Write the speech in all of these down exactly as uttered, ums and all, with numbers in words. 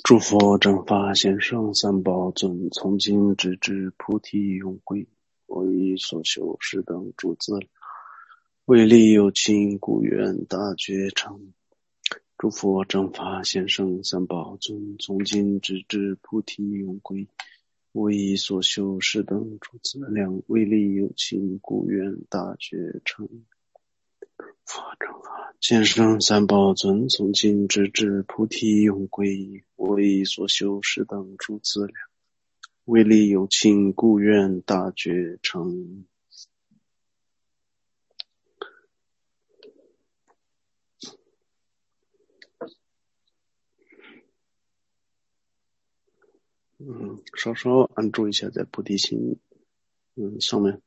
诸佛正法贤圣三宝尊，从今直至菩提永归。我以所修是等诸资粮，为利有情故愿大觉成。诸佛正法贤圣三宝尊，从今直至菩提永归。我以所修是等诸资粮，为利有情故愿大觉成。佛正法贤圣三宝尊，从今直至菩提永归。我以所修是等诸资粮，为利有情故愿大觉成。嗯，稍稍安住一下在菩提心嗯上面。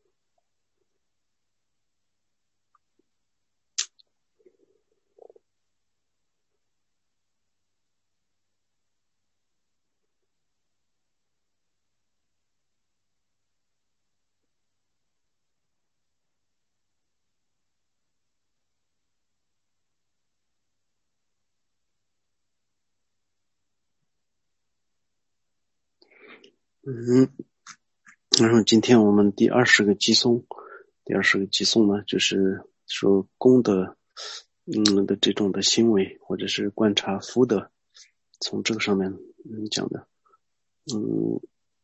嗯，然后今天我们第二十个寄颂，第二十个寄颂呢，就是说功德嗯的这种的行为，或者是观察福德，从这个上面嗯讲的，嗯，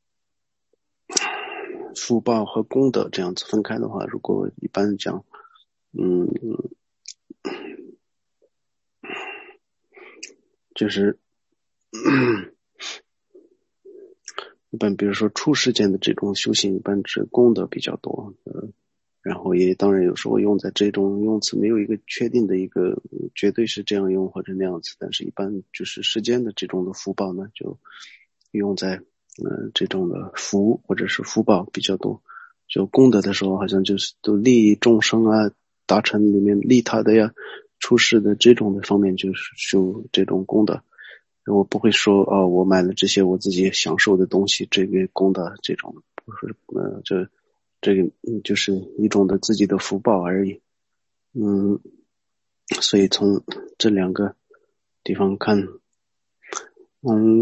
福报和功德这样子分开的话，如果一般讲，嗯，就是一般比如说出世间的这种修行，一般是功德比较多，呃，然后也当然有时候用在这种用词没有一个确定的一个绝对是这样用或者那样子，但是一般就是世间的这种的福报呢，就用在呃这种的福或者是福报比较多。就功德的时候，好像就是都利众生啊，达成里面利他的呀，出世的这种的方面，就是修这种功德。我不会说哦，我买了这些我自己享受的东西，这个功德这种不是呃这这个嗯就是一种的自己的福报而已。嗯，所以从这两个地方看，嗯，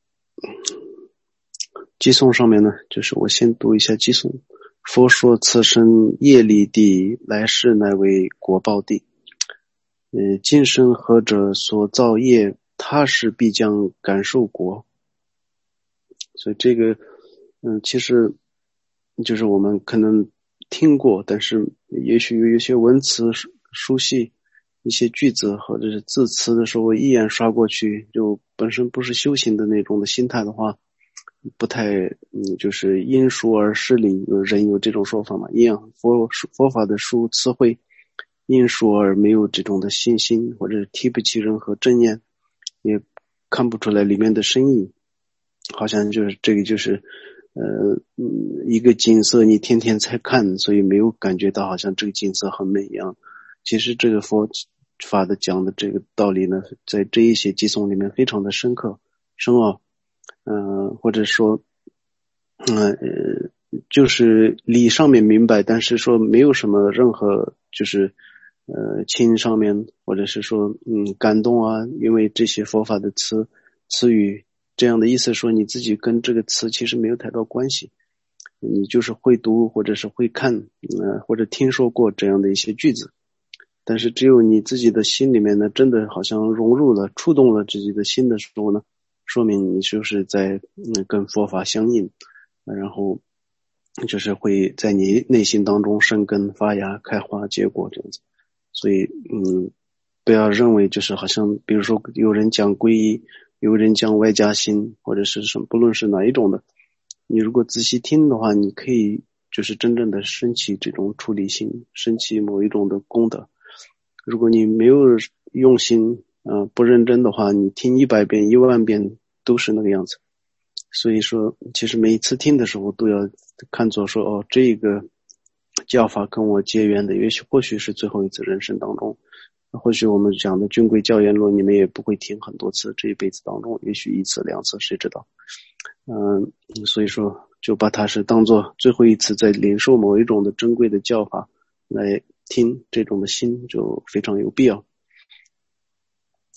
寄颂上面呢，就是我先读一下寄颂。佛说此生业力地，来世乃为果报地。呃，今生何者所造业，他世必将感受果。所以这个，嗯，其实就是我们可能听过，但是也许有一些文词熟悉，一些句子或者是字词的时候，一眼刷过去，就本身不是修行的那种的心态的话，不太，嗯，就是因书而失礼，有人有这种说法嘛，一样佛佛法的书词汇，因书而没有这种的信心，或者是提不起任何正念，也看不出来里面的深意。好像就是这个就是呃嗯一个景色你天天才看，所以没有感觉到好像这个景色很美一样。其实这个佛法的讲的这个道理呢，在这一些寄颂里面非常的深刻深奥，嗯、呃，或者说嗯 呃, 呃就是理上面明白，但是说没有什么任何就是呃情上面或者是说嗯感动啊，因为这些佛法的词词语这样的意思，说你自己跟这个词其实没有太多关系，你就是会读或者是会看呃或者听说过这样的一些句子，但是只有你自己的心里面呢，真的好像融入了触动了自己的心的时候呢，说明你就是在嗯跟佛法相应，然后就是会在你内心当中生根发芽开花结果这样子。所以嗯，不要认为就是好像比如说有人讲皈依，有人讲外加心，或者是什么，不论是哪一种的，你如果仔细听的话，你可以就是真正的升起这种出离心，升起某一种的功德。如果你没有用心呃不认真的话，你听一百遍一万遍都是那个样子。所以说其实每一次听的时候都要看作说哦，这个教法跟我结缘的，也许或许是最后一次人生当中，或许我们讲的军规教言论你们也不会听很多次，这一辈子当中也许一次两次谁知道。嗯，所以说就把它是当作最后一次在领受某一种的珍贵的教法来听，这种的心就非常有必要。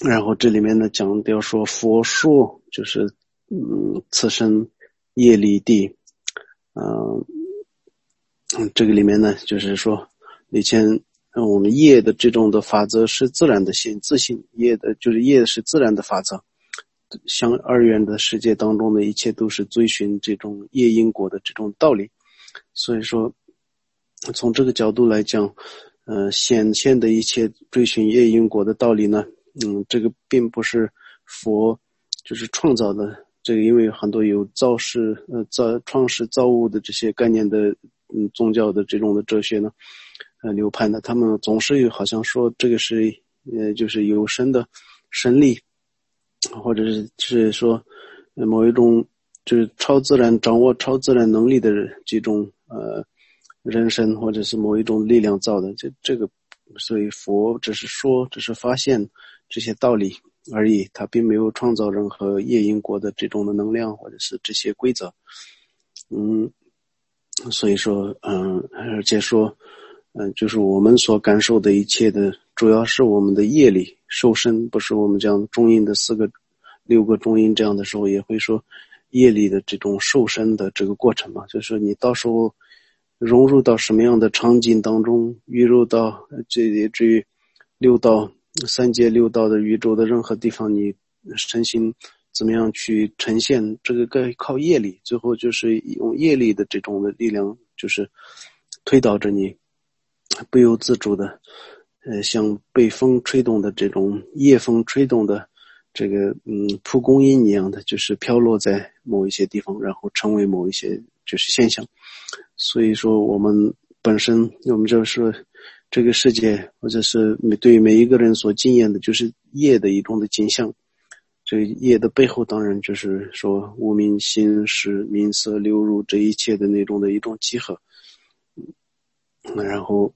然后这里面呢强调说佛说就是嗯此生业力地，嗯、呃，这个里面呢就是说以前嗯我们业的这种的法则是自然的性自性，业的就是业是自然的法则，像二元的世界当中的一切都是追寻这种业因果的这种道理。所以说从这个角度来讲，呃，显现的一切追寻业因果的道理呢，嗯，这个并不是佛就是创造的，这个因为很多有造世呃造创世造物的这些概念的嗯宗教的这种的哲学呢，呃流派呢，他们总是有好像说这个是呃就是有神的神力，或者是是说呃某一种就是超自然掌握超自然能力的这种呃人身或者是某一种力量造的，这这个所以佛只是说只是发现这些道理而已，他并没有创造任何业因果的这种的能量或者是这些规则。嗯，所以说嗯而且说嗯就是我们所感受的一切的主要是我们的业力受身，不是我们这样中阴的四个六个中阴这样的时候也会说业力的这种受身的这个过程嘛，就是说你到时候融入到什么样的场景当中，预入到这至于六道三界六道的宇宙的任何地方，你身心怎么样去呈现，这个该靠业力，最后就是用业力的这种的力量，就是推导着你不由自主的呃像被风吹动的这种夜风吹动的这个嗯蒲公英一样的，就是飘落在某一些地方，然后成为某一些就是现象。所以说我们本身我们就是这个世界或者是对于每一个人所经验的就是业的一种的景象，这个业的背后当然就是说无明心识名色流入这一切的那种的一种集合。然后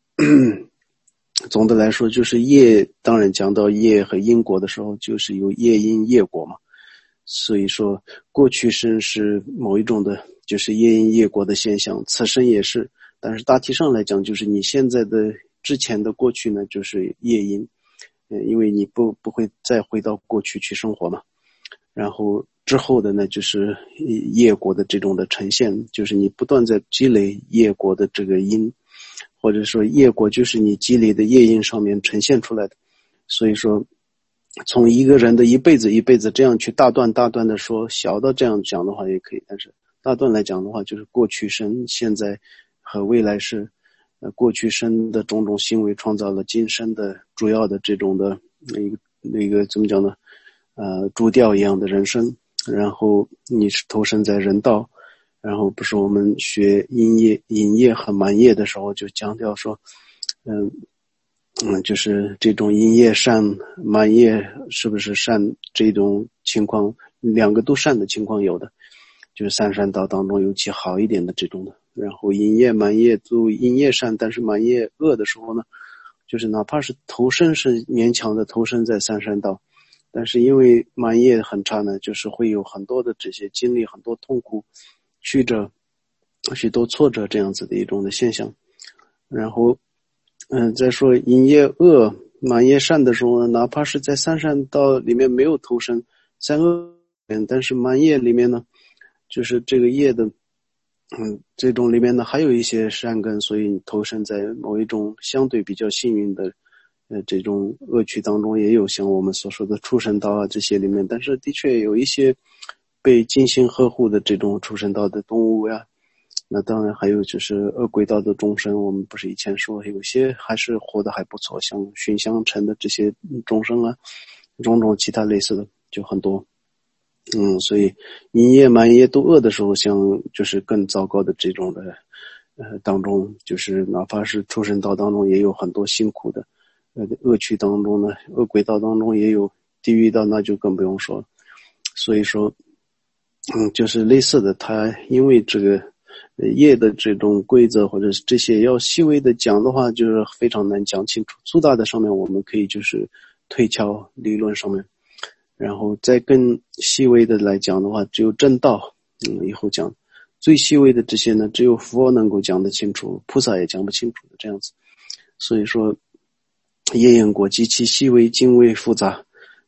总的来说就是业，当然讲到业和因果的时候就是有业因业果嘛，所以说过去生是某一种的就是业因业果的现象，此生也是，但是大体上来讲就是你现在的之前的过去呢就是业因，因为你不不会再回到过去去生活嘛，然后之后的呢就是业果的这种的呈现，就是你不断在积累业果的这个因，或者说业果就是你积累的业因上面呈现出来的。所以说从一个人的一辈子一辈子这样去大段大段的说，小的这样讲的话也可以，但是大段来讲的话就是过去生现在和未来世，呃过去生的种种行为创造了今生的主要的这种的一个那个怎么讲呢呃主调一样的人生，然后你是投身在人道，然后不是我们学阴业隐业和满业的时候就强调说嗯嗯，就是这种阴业善满业是不是善这种情况，两个都善的情况有的，就是三善道当中尤其好一点的这种的。然后阴业满业都阴业善，但是满业恶的时候呢，就是哪怕是投身是勉强的投身在三善道，但是因为满业很差呢，就是会有很多的这些经历很多痛苦曲折许多挫折这样子的一种的现象。然后嗯，再说阴业恶满业善的时候呢，哪怕是在三善道里面没有投身三恶，但是满业里面呢，就是这个业的嗯这种里面呢还有一些善根，所以你投身在某一种相对比较幸运的呃这种恶趣当中，也有像我们所说的畜生道啊这些里面，但是的确有一些被精心呵护的这种畜生道的动物呀，那当然还有就是恶鬼道的众生，我们不是以前说有些还是活得还不错，像熏香尘的这些众生啊，种种其他类似的就很多。嗯，所以阴业满业都恶的时候，像就是更糟糕的这种的呃当中，就是哪怕是畜生道当中也有很多辛苦的呃恶趣当中呢，恶鬼道当中也有，地狱道那就更不用说了。所以说嗯就是类似的，它因为这个业的这种规则或者是这些要细微的讲的话就是非常难讲清楚，粗大的上面我们可以就是推敲理论上面，然后再更细微的来讲的话只有正道，嗯，以后讲最细微的这些呢只有佛能够讲得清楚，菩萨也讲不清楚的这样子。所以说业因果极其细微精微复杂，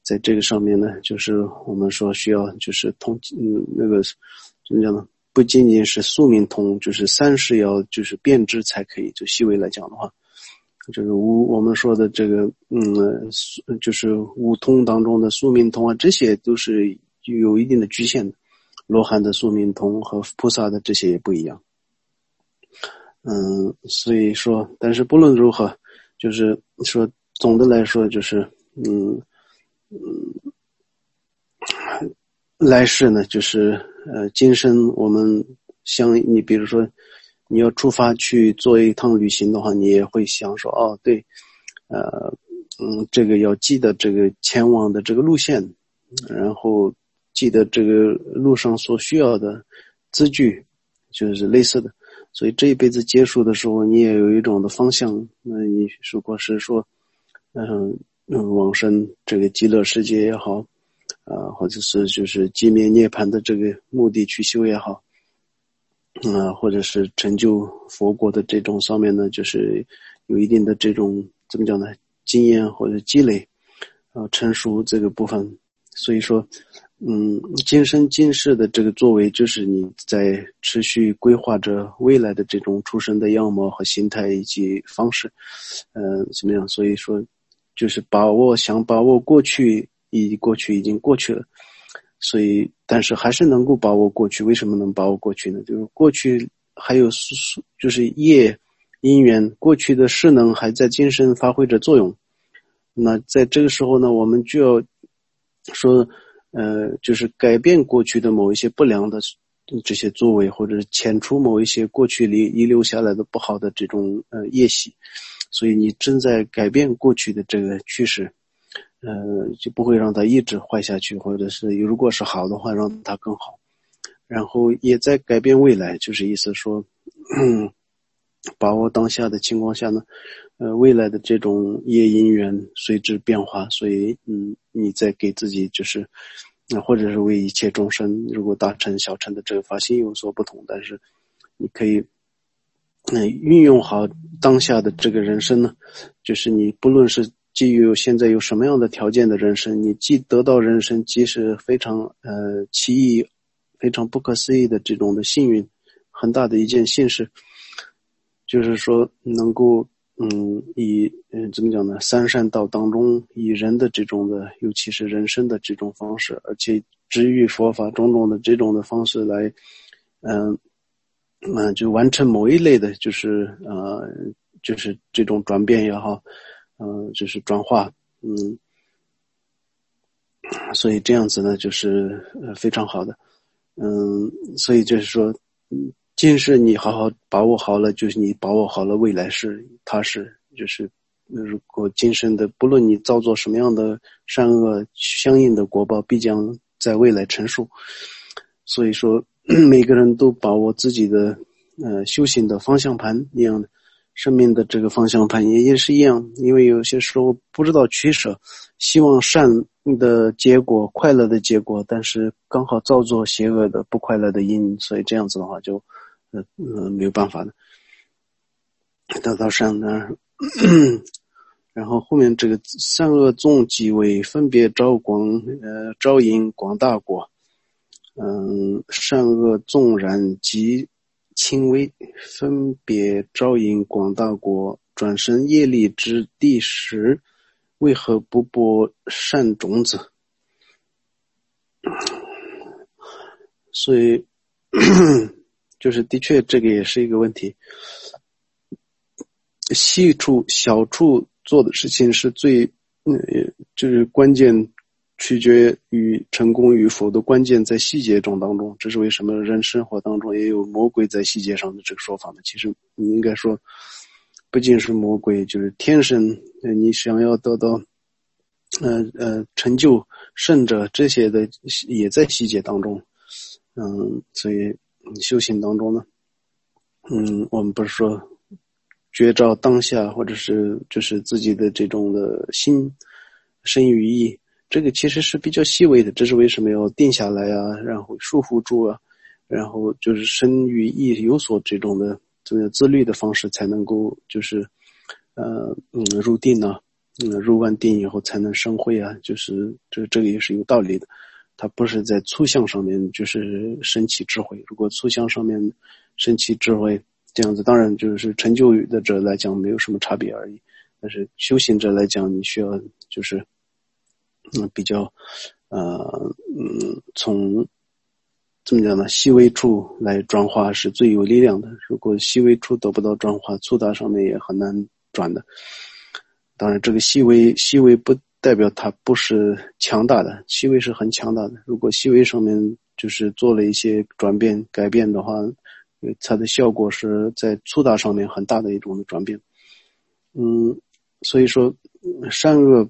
在这个上面呢，就是我们说需要就是通嗯那个怎么讲呢？不仅仅是宿命通，就是三世要就是变质才可以。就细微来讲的话，这个五我们说的这个嗯就是五通当中的宿命通啊，这些都是有一定的局限的。罗汉的宿命通和菩萨的这些也不一样。嗯，所以说，但是不论如何，就是说总的来说就是嗯嗯。来世呢，就是呃，今生我们像你，比如说你要出发去做一趟旅行的话，你也会想说，哦，对，呃，嗯，这个要记得这个前往的这个路线，然后记得这个路上所需要的资具，就是类似的。所以这一辈子结束的时候，你也有一种的方向。那你如果是说，嗯嗯，往生这个极乐世界也好。啊，或者是就是寂灭涅槃的这个目的去修也好，啊，或者是成就佛国的这种上面呢，就是有一定的这种怎么讲呢，经验或者积累，啊，成熟这个部分。所以说，嗯，今生今世的这个作为，就是你在持续规划着未来的这种出生的样貌和形态以及方式，呃，怎么样？所以说，就是把握想把握过去。已过去已经过去了，所以但是还是能够把握过去。为什么能把握过去呢？就是过去还有就是业因缘，过去的势能还在今生发挥着作用。那在这个时候呢，我们就要说呃，就是改变过去的某一些不良的这些作为，或者是遣除某一些过去里遗留下来的不好的这种呃业习。所以你正在改变过去的这个趋势。呃，就不会让它一直坏下去，或者是如果是好的话，让它更好。然后也在改变未来，就是意思说，嗯，把握当下的情况下呢，呃，未来的这种业因缘随之变化。所以，嗯，你在给自己就是，呃、或者是为一切众生，如果大乘小乘的这个发心有所不同，但是你可以，嗯、呃，运用好当下的这个人生呢，就是你不论是基于现在有什么样的条件的人生，你既得到人生既是非常呃奇异、非常不可思议的这种的幸运，很大的一件幸事，就是说能够嗯以嗯、呃、怎么讲呢？三善道当中以人的这种的，尤其是人生的这种方式，而且至于佛法种种的这种的方式来，嗯、呃、嗯、呃、就完成某一类的，就是呃就是这种转变也好。呃，就是转化，嗯，所以这样子呢，就是呃非常好的，嗯，所以就是说，嗯，今世你好好把握好了，就是你把握好了未来世，它是就是如果今生的，不论你造作什么样的善恶，相应的果报必将在未来成熟。所以说，每个人都把握自己的呃修行的方向盘一样的。生命的这个方向盘也也是一样，因为有些时候不知道取舍，希望善的结果、快乐的结果，但是刚好造作邪恶的不快乐的因，所以这样子的话就，呃呃没有办法的得到善的。然后后面这个善恶纵即为分别招广呃招引广大果，嗯，善恶纵然即轻微，分别招引广大国，转生业力之第十，为何不播善种子？所以就是的确这个也是一个问题。细处小处做的事情是最呃就是关键取决于成功与否的关键在细节中当中，这是为什么人生活当中也有魔鬼在细节上的这个说法呢？其实你应该说不仅是魔鬼，就是天生你想要得到呃呃成就圣者这些的也在细节当中。嗯，所以修行当中呢，嗯，我们不是说觉照当下，或者是就是自己的这种的心生于意，这个其实是比较细微的，这是为什么要定下来啊，然后束缚住啊，然后就是生于意有所这种的这个自律的方式才能够就是呃嗯入定呢、啊。 嗯，入完定以后才能生慧啊，就是这这个也是有道理的。它不是在粗相上面就是升起智慧，如果粗相上面升起智慧，这样子当然就是成就的者来讲没有什么差别而已。但是修行者来讲，你需要就是嗯比较呃嗯从怎么讲呢？细微处来转化是最有力量的。如果细微处得不到转化，粗大上面也很难转的。当然，这个细微细微不代表它不是强大的，细微是很强大的。如果细微上面就是做了一些转变改变的话，它的效果是在粗大上面很大的一种的转变。嗯，所以说善恶，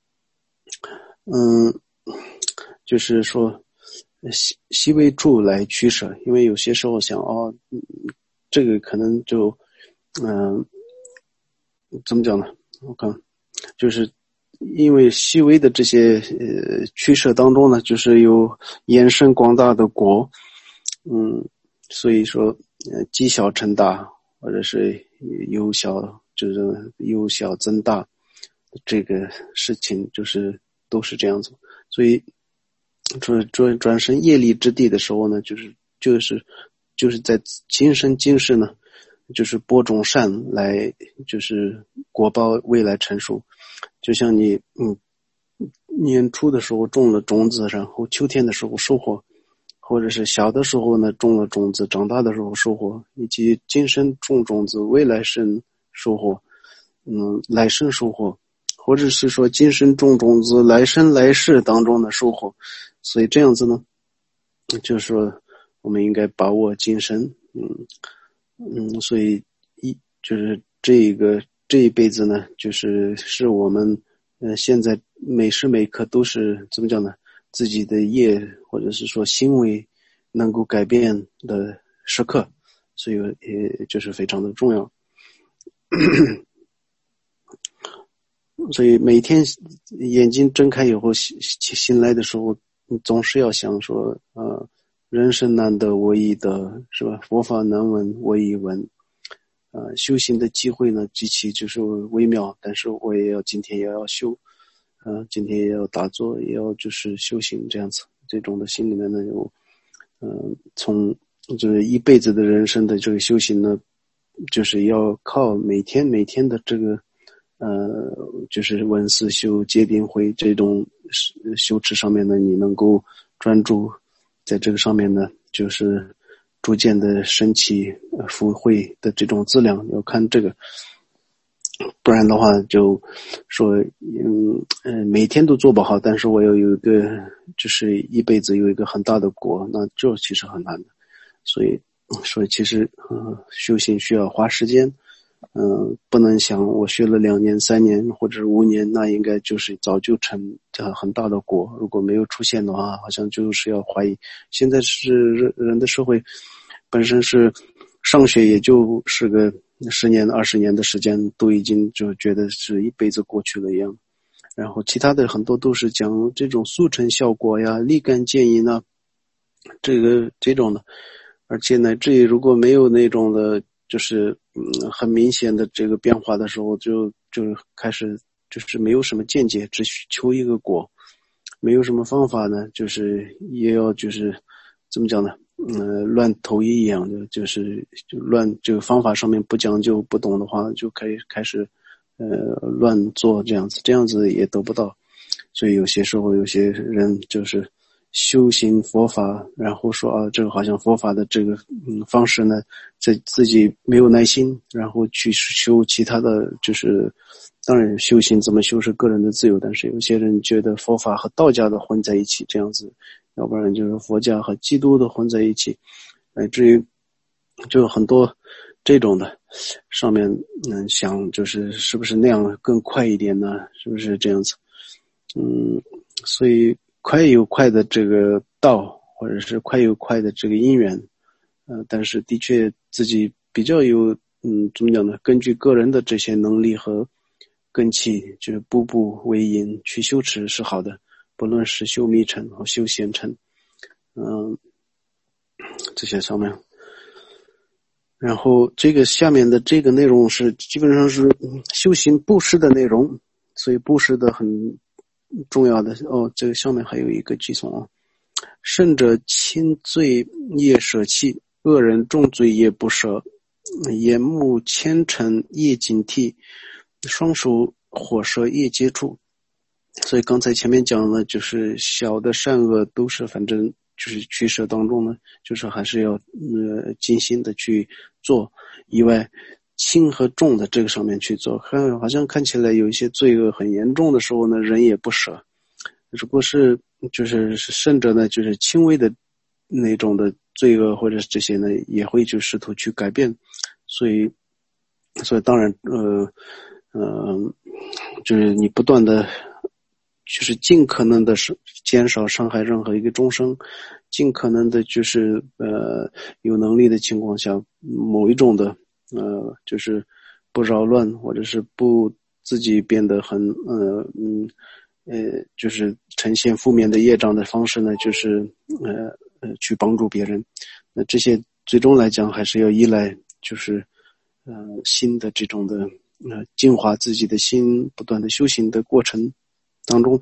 嗯，就是说细细微处来取舍，因为有些时候想哦，这个可能就嗯、呃，怎么讲呢？我看就是因为细微的这些呃取舍当中呢，就是有延伸广大的果，嗯，所以说呃积小成大，或者是由小就是由小增大，这个事情就是都是这样子。所以转转转生业力之地的时候呢，就是就是就是在今生今世呢，就是播种善来，就是果报未来成熟。就像你嗯年初的时候种了种子，然后秋天的时候收获，或者是小的时候呢种了种子，长大的时候收获，以及今生种种子，未来生收获，嗯，来生收获，或者是说今生种种子，来生来世当中的收获。所以这样子呢，就是说我们应该把握今生，嗯嗯，所以一就是这个这一辈子呢，就是是我们呃现在每时每刻都是怎么讲呢？自己的业或者是说行为能够改变的时刻，所以也就是非常的重要。所以每天眼睛睁开以后醒醒来的时候，你总是要想说，呃，人生难得我亦得，是吧？佛法难闻我亦闻。呃，修行的机会呢极其就是微妙，但是我也要今天也要修，呃，今天也要打坐，也要就是修行这样子。这种的心里面呢有，嗯、呃，从就是一辈子的人生的这个修行呢，就是要靠每天每天的这个。呃，就是闻思修戒定慧这种修持上面呢，你能够专注在这个上面呢，就是逐渐的升起福慧的这种质量，要看这个，不然的话就说嗯嗯、呃、每天都做不好，但是我要有一个就是一辈子有一个很大的果，那这其实很难的。所以所以其实呃修行需要花时间。嗯、呃，不能想我学了两年、三年或者五年，那应该就是早就成很大的果。如果没有出现的话，好像就是要怀疑。现在是人的社会，本身是上学也就是个十年、二十年的时间，都已经就觉得是一辈子过去了一样。然后其他的很多都是讲这种速成效果呀、立竿见影呢，这个这种的，而且呢，至于如果没有那种的。就是嗯很明显的这个变化的时候，就就开始就是没有什么见解，只求一个果，没有什么方法呢，就是也要就是怎么讲呢？嗯、呃，乱投医一样的，就是就乱就方法上面不讲究不懂的话，就开开始呃乱做这样子，这样子也得不到。所以有些时候有些人就是修行佛法，然后说啊，这个好像佛法的这个嗯方式呢，在自己没有耐心，然后去修其他的就是，当然修行怎么修是个人的自由，但是有些人觉得佛法和道家的混在一起这样子，要不然就是佛家和基督的混在一起，乃至于就很多这种的上面嗯想就是是不是那样更快一点呢？是不是这样子？嗯，所以快有快的这个道，或者是快有快的这个因缘，呃，但是的确自己比较有，嗯，怎么讲呢？根据个人的这些能力和根器，就是步步为营去修持是好的，不论是修密乘和修显乘，嗯，这些上面。然后这个下面的这个内容是基本上是修行布施的内容。 所以布施的很重要的哦，这个上面还有一个句诵啊，圣者轻罪业舍弃，恶人重罪业不舍，眼目虔诚业警惕，双手火舌业接触。所以刚才前面讲了，就是小的善恶都是反正就是取舍当中呢，就是还是要呃精心的去做，以外轻和重的这个上面去做。看好像看起来有一些罪恶很严重的时候呢，人也不舍。如果是就是甚者呢，就是轻微的那种的罪恶或者是这些呢，也会就试图去改变。所以所以当然呃呃就是你不断的就是尽可能的是减少伤害任何一个众生，尽可能的就是呃有能力的情况下，某一种的呃就是不扰乱或者是不自己变得很呃嗯呃就是呈现负面的业障的方式呢，就是呃呃去帮助别人。那这些最终来讲还是要依赖就是呃心的这种的呃净化自己的心，不断的修行的过程当中。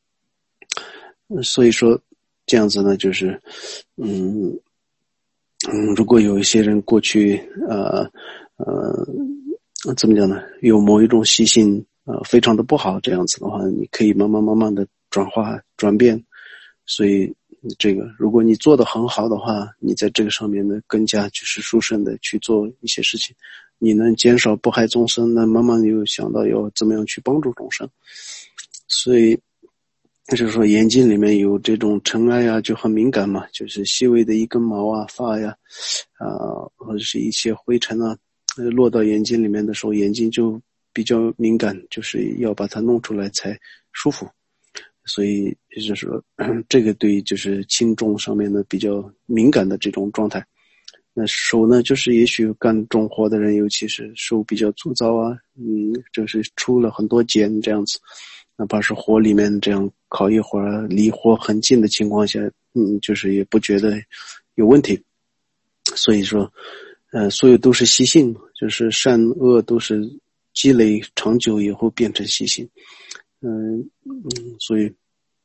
所以说这样子呢，就是嗯嗯如果有一些人过去呃呃怎么讲呢，有某一种习性呃非常的不好，这样子的话你可以慢慢慢慢的转化转变。所以这个如果你做得很好的话，你在这个上面呢更加就是殊胜的去做一些事情，你能减少迫害众生，那慢慢又想到要怎么样去帮助众生。所以就是说眼睛里面有这种尘埃啊，就很敏感嘛，就是细微的一根毛啊发呀啊、呃、或者是一些灰尘啊落到眼睛里面的时候，眼睛就比较敏感，就是要把它弄出来才舒服。所以就是说这个对就是轻重上面的比较敏感的这种状态。那手呢，就是也许干重活的人，尤其是手比较粗糙啊，嗯，就是出了很多茧这样子，哪怕是火里面这样烤一会儿，离火很近的情况下，嗯，就是也不觉得有问题。所以说呃，所有都是习性，就是善恶都是积累长久以后变成习性。嗯嗯，所以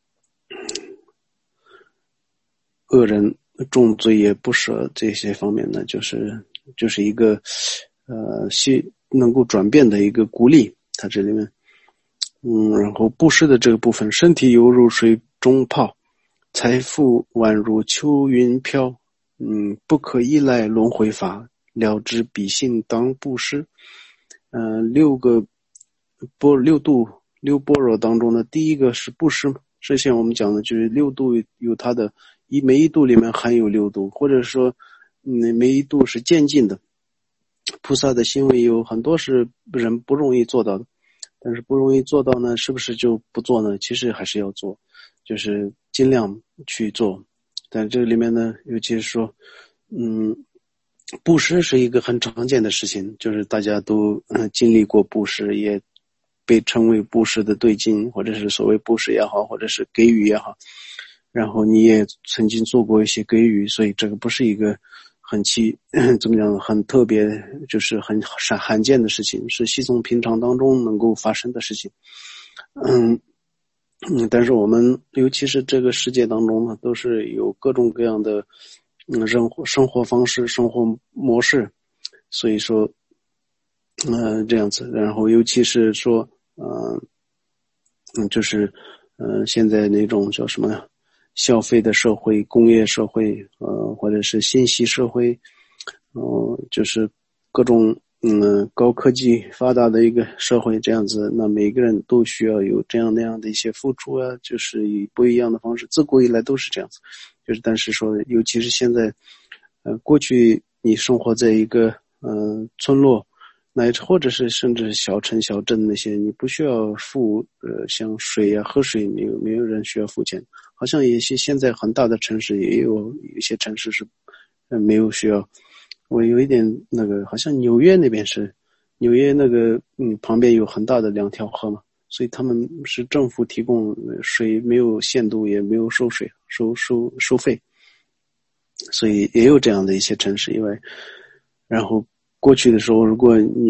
恶人重罪也不舍这些方面呢，就是就是一个呃希能够转变的一个鼓励。它这里面嗯，然后布施的这个部分，身体犹如水中泡，财富宛如秋云飘，嗯，不可依赖轮回法，了知彼性当布施。呃，六个波六度六般若当中的第一个是布施。之前我们讲的就是六度有它的一每一度里面含有六度，或者说嗯每一度是渐进的。菩萨的行为有很多是人不容易做到的，但是不容易做到呢，是不是就不做呢？其实还是要做，就是尽量去做。但这里面呢，尤其是说嗯布施是一个很常见的事情，就是大家都、呃、经历过布施，也被称为布施的对境，或者是所谓布施也好，或者是给予也好，然后你也曾经做过一些给予，所以这个不是一个很奇怎么讲很特别，就是很罕见的事情，是稀松平常当中能够发生的事情。嗯嗯，但是我们尤其是这个世界当中呢，都是有各种各样的嗯生活生活方式、生活模式，所以说呃这样子，然后尤其是说呃嗯就是呃现在那种叫什么呢？消费的社会、工业社会，呃，或者是信息社会，呃，就是各种嗯高科技发达的一个社会这样子，那每个人都需要有这样那样的一些付出啊，就是以不一样的方式，自古以来都是这样子。就是但是说，尤其是现在，呃，过去你生活在一个呃村落，乃至或者是甚至小城小镇那些，你不需要付呃像水啊喝水没有没有人需要付钱，好像有些现在很大的城市也有有一些城市是呃没有需要。我有一点那个好像纽约那边是纽约那个嗯旁边有很大的两条河嘛，所以他们是政府提供水，没有限度也没有收水收收收费，所以也有这样的一些城市以外。然后过去的时候，如果你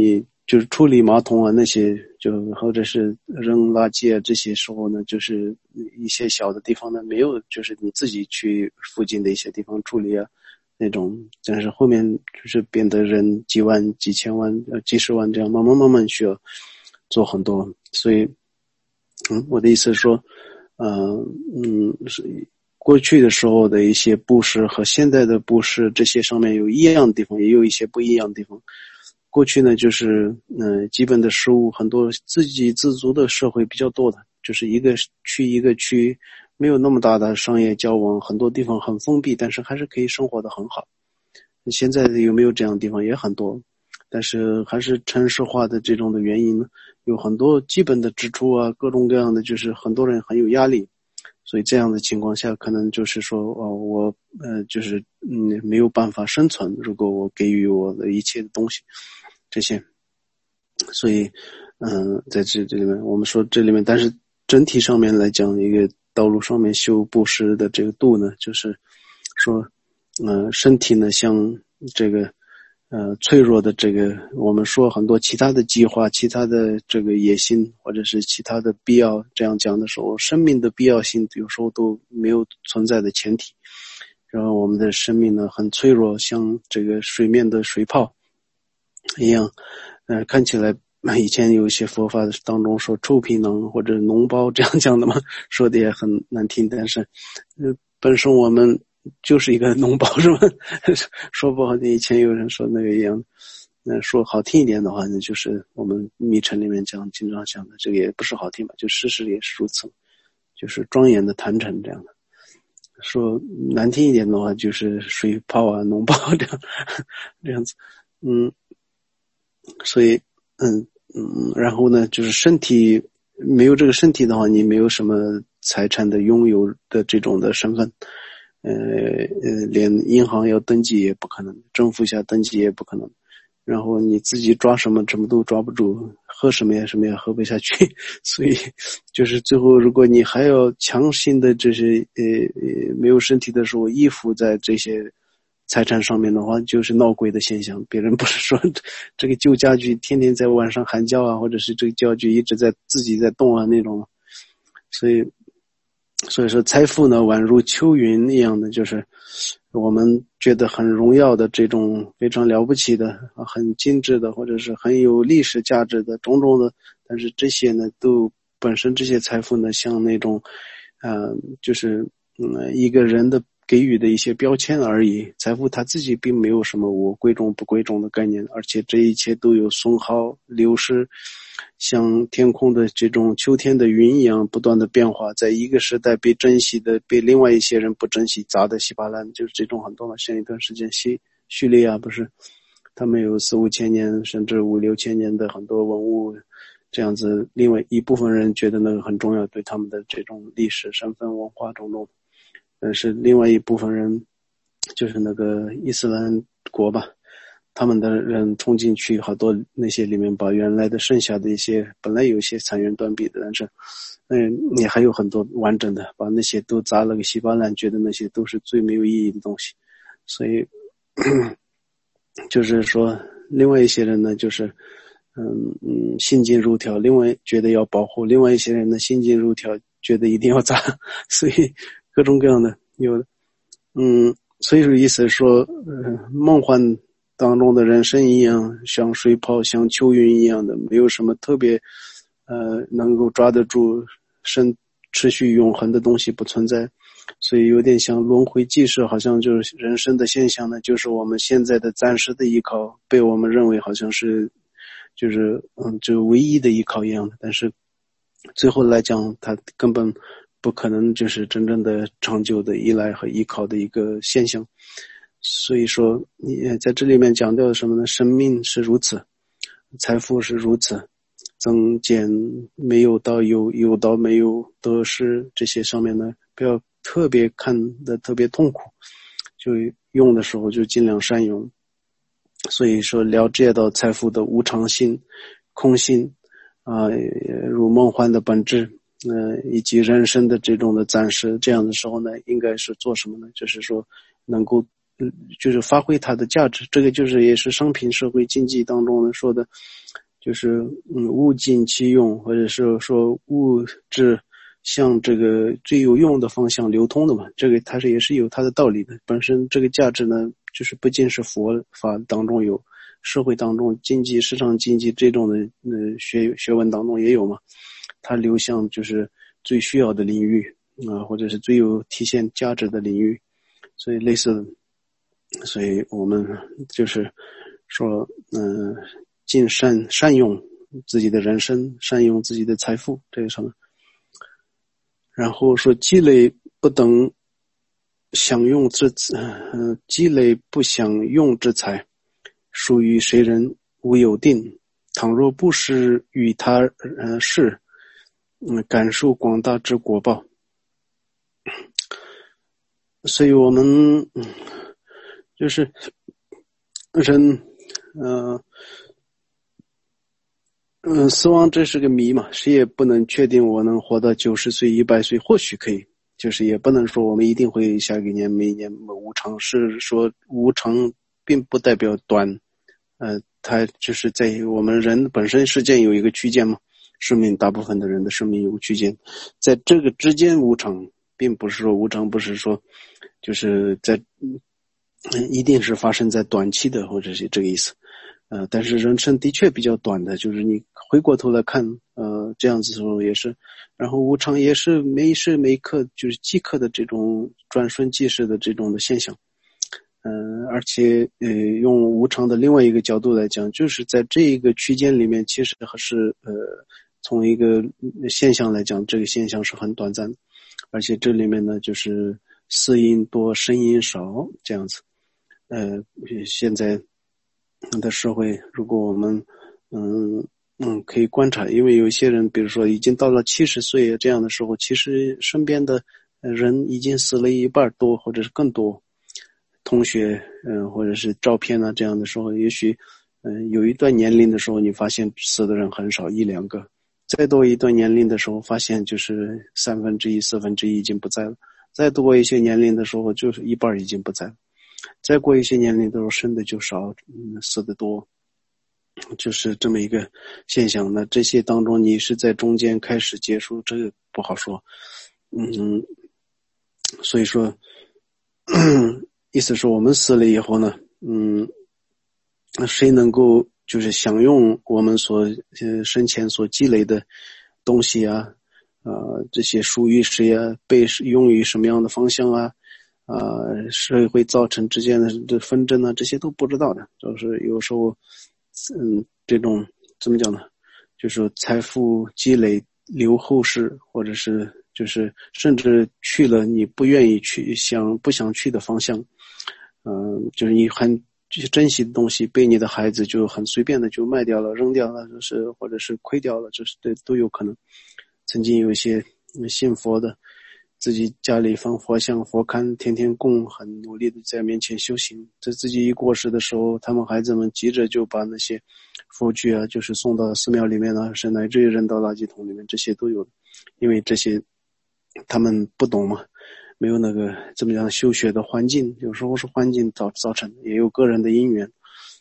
就是处理马桶啊那些，就或者是扔垃圾啊这些时候呢，就是一些小的地方呢没有，就是你自己去附近的一些地方处理啊那种，但是后面就是变得人几万、几千万、呃几十万这样，慢慢慢慢需要做很多，所以，嗯，我的意思是说，呃，嗯，是过去的时候的一些布施和现在的布施这些上面有一样的地方，也有一些不一样的地方。过去呢，就是呃基本的食物很多自给自足的社会比较多的，就是一个区一个区没有那么大的商业交往，很多地方很封闭，但是还是可以生活得很好。现在有没有这样的地方也很多，但是还是城市化的这种的原因呢，有很多基本的支出啊，各种各样的，就是很多人很有压力。所以这样的情况下，可能就是说，哦，我呃，就是嗯，没有办法生存。如果我给予我的一切的东西，这些，所以，嗯、呃，在这这里面，我们说这里面，但是整体上面来讲，一个道路上面修布施的这个度呢，就是说，呃，身体呢，像这个。呃，脆弱的这个，我们说很多其他的计划、其他的这个野心，或者是其他的必要，这样讲的时候，生命的必要性有时候都没有存在的前提。然后我们的生命呢，很脆弱，像这个水面的水泡一样。呃，看起来以前有一些佛法当中说臭皮囊或者脓包这样讲的嘛，说的也很难听，但是，呃，本身我们。就是一个脓包是吧？说不好听，以前有人说那个一样，那说好听一点的话，那就是我们密乘里面讲经常讲的，这个也不是好听吧，就事实也是如此，就是庄严的坛城这样的。说难听一点的话，就是水泡啊、脓包这样这样子，嗯，所以嗯嗯，然后呢，就是身体没有这个身体的话，你没有什么财产的拥有的这种的身份。呃呃，连银行要登记也不可能，政府下登记也不可能，然后你自己抓什么什么都抓不住，喝什么也什么也喝不下去，所以就是最后如果你还要强行的这些呃呃没有身体的时候依附在这些财产上面的话，就是闹鬼的现象。别人不是说这个旧家具天天在晚上喊叫啊，或者是这个家具一直在自己在动啊那种，所以。所以说财富呢宛如秋云一样的，就是我们觉得很荣耀的这种非常了不起的很精致的或者是很有历史价值的种种的，但是这些呢都本身这些财富呢像那种呃就是嗯一个人的给予的一些标签而已，财富它自己并没有什么我贵重不贵重的概念，而且这一切都有损耗流失，像天空的这种秋天的云一样不断的变化，在一个时代被珍惜的被另外一些人不珍惜，砸的稀巴烂，就是这种很多嘛。像一段时间叙叙利亚不是他们有四五千年甚至五六千年的很多文物这样子，另外一部分人觉得那个很重要，对他们的这种历史身份文化种种，但是另外一部分人就是那个伊斯兰国吧，他们的人冲进去，好多那些里面把原来的剩下的一些本来有一些残垣断壁的，但是嗯也还有很多完整的，把那些都砸了个稀巴烂，觉得那些都是最没有意义的东西。所以就是说另外一些人呢就是嗯嗯心静如条，另外觉得要保护，另外一些人呢心静如条，觉得一定要砸，所以各种各样的有的嗯所以说意思是说呃梦幻当中的人生一样，像水泡像秋云一样的，没有什么特别呃能够抓得住生持续永恒的东西不存在，所以有点像轮回即逝，好像就是人生的现象呢，就是我们现在的暂时的依靠被我们认为好像是就是嗯就唯一的依靠一样的，但是最后来讲它根本不可能就是真正的长久的依赖和依靠的一个现象。所以说你在这里面讲到什么呢？生命是如此，财富是如此，增减没有到有，有到没有，得失这些上面呢不要特别看得特别痛苦，就用的时候就尽量善用。所以说了解到财富的无常性空性啊、呃，如梦幻的本质呃，以及人生的这种的暂时，这样的时候呢应该是做什么呢？就是说能够就是发挥它的价值，这个就是也是商品社会经济当中说的就是嗯物尽其用，或者是说物质向这个最有用的方向流通的嘛，这个它是也是有它的道理的。本身这个价值呢，就是不仅是佛法当中有，社会当中经济市场经济这种的呃学学问当中也有嘛，它流向就是最需要的领域啊、呃，或者是最有体现价值的领域，所以类似的。所以我们就是说，嗯、呃，尽善善用自己的人生，善用自己的财富，这个什么？然后说积累不等享用之，呃，积累不享用之财，属于谁人无有定。倘若不施与他呃事，嗯，感受广大之果报。所以我们嗯。就是人，呃，嗯，死亡这是个谜嘛，谁也不能确定我能活到九十岁、一百岁，或许可以，就是也不能说我们一定会下一年每年无常，是说无常并不代表短，呃，它就是在我们人本身世界有一个区间嘛，生命大部分的人的生命有区间，在这个之间无常，并不是说无常不是说就是在。一定是发生在短期的，或者是这个意思，呃，但是人生的确比较短的，就是你回过头来看，呃，这样子的时候也是，然后无常也是每时每刻就是即刻的这种转瞬即逝的这种的现象，嗯、呃，而且呃，用无常的另外一个角度来讲，就是在这一个区间里面，其实还是呃，从一个现象来讲，这个现象是很短暂的，而且这里面呢，就是色音多，声音少这样子。呃，现在的社会，如果我们嗯嗯可以观察，因为有一些人，比如说已经到了七十岁这样的时候，其实身边的人已经死了一半多，或者是更多。同学，嗯、呃，或者是照片啊这样的时候，也许嗯、呃、有一段年龄的时候，你发现死的人很少，一两个；再多一段年龄的时候，发现就是三分之一、四分之一已经不在了；再多一些年龄的时候，就是一半已经不在了。再过一些年龄的时候，生的就少，嗯，死的多，就是这么一个现象。那这些当中，你是在中间开始结束，这个不好说。嗯，所以说，意思是我们死了以后呢，嗯，谁能够就是享用我们所呃生前所积累的东西啊，呃，这些属于谁啊，被用于什么样的方向啊？啊、呃，是会造成之间的纷争啊，这些都不知道的。就是有时候，嗯，这种怎么讲呢？就是说财富积累留后世，或者是就是甚至去了你不愿意去想不想去的方向，嗯、呃，就是你很珍惜的东西被你的孩子就很随便的就卖掉了、扔掉了，就是或者是亏掉了，就是对都有可能。曾经有一些信佛的。自己家里放佛像佛龛，天天供，很努力的在面前修行。在自己一过世的时候，他们孩子们急着就把那些佛具啊，就是送到寺庙里面呢，是乃至于扔到垃圾桶里面，这些都有。因为这些他们不懂嘛，没有那个怎么样修学的环境，有时候是环境造造成的，也有个人的因缘。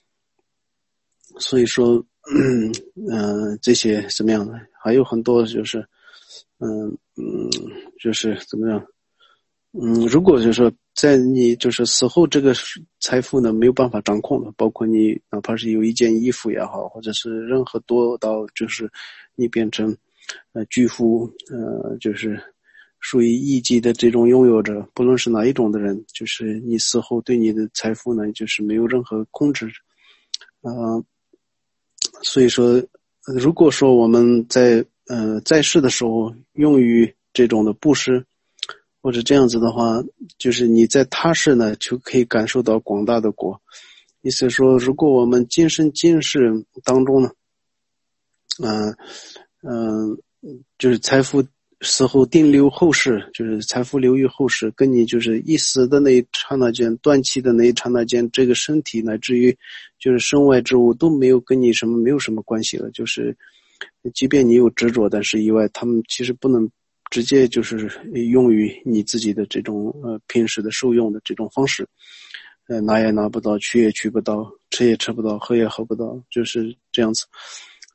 所以说，嗯、呃，这些怎么样呢？还有很多就是。嗯嗯，就是怎么样？嗯，如果就是说在你就是死后这个财富呢没有办法掌控的，包括你哪怕是有一件衣服也好，或者是任何多到就是你变成呃巨富，呃就是属于一级的这种拥有者，不论是哪一种的人，就是你死后对你的财富呢就是没有任何控制，呃，所以说如果说我们在呃，在世的时候用于这种的布施，或者这样子的话，就是你在他世呢就可以感受到广大的果。意思说，如果我们今生今世当中呢，嗯、呃、嗯、呃，就是财富死后定留后世，就是财富留于后世，跟你就是一死的那一刹那间，断气的那一刹那间，这个身体乃至于就是身外之物都没有跟你什么没有什么关系了，就是。即便你有执着，但是以外，他们其实不能直接就是用于你自己的这种呃平时的受用的这种方式，呃拿也拿不到，去也去不到，吃也吃不到，喝也喝不到，就是这样子。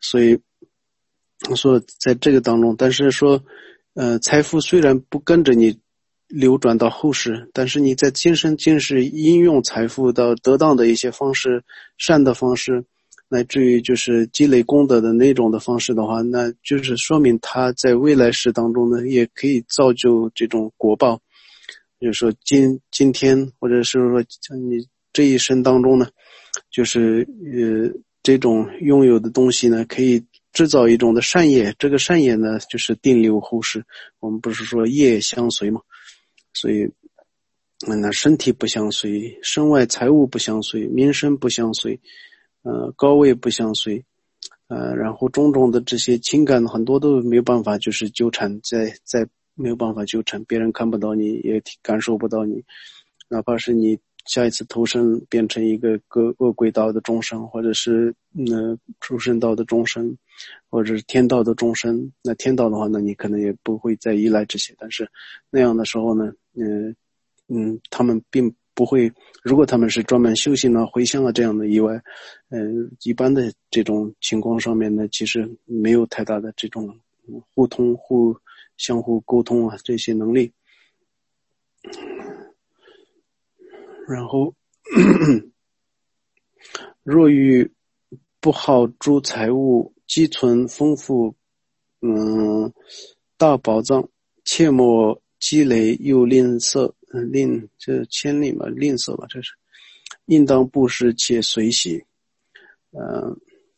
所以说在这个当中，但是说呃，财富虽然不跟着你流转到后世，但是你在今生今世应用财富到得当的一些方式，善的方式，乃至于就是积累功德的那种的方式的话，那就是说明他在未来世当中呢，也可以造就这种果报。就是说今今天或者是说你这一生当中呢，就是呃这种拥有的东西呢，可以制造一种的善业，这个善业呢就是定留后世。我们不是说业相随嘛，所以那身体不相随，身外财物不相随，名声不相随，呃高位不相随，呃然后种种的这些情感很多都没有办法就是纠缠，在在没有办法纠缠，别人看不到你，也感受不到你，哪怕是你下一次投生变成一个恶恶鬼道的众生，或者是呃畜生道的众生，或者是天道的众生，那天道的话呢，你可能也不会再依赖这些，但是那样的时候呢，嗯、呃、嗯，他们并不会，如果他们是专门修行了回向了这样的以外，呃一般的这种情况上面呢，其实没有太大的这种互通互相互沟通啊这些能力。然后若欲不好诸财物，积存丰富嗯大宝藏，切莫积累又吝啬，嗯吝这千吝吧，吝啬吧，这是应当布施且随喜。呃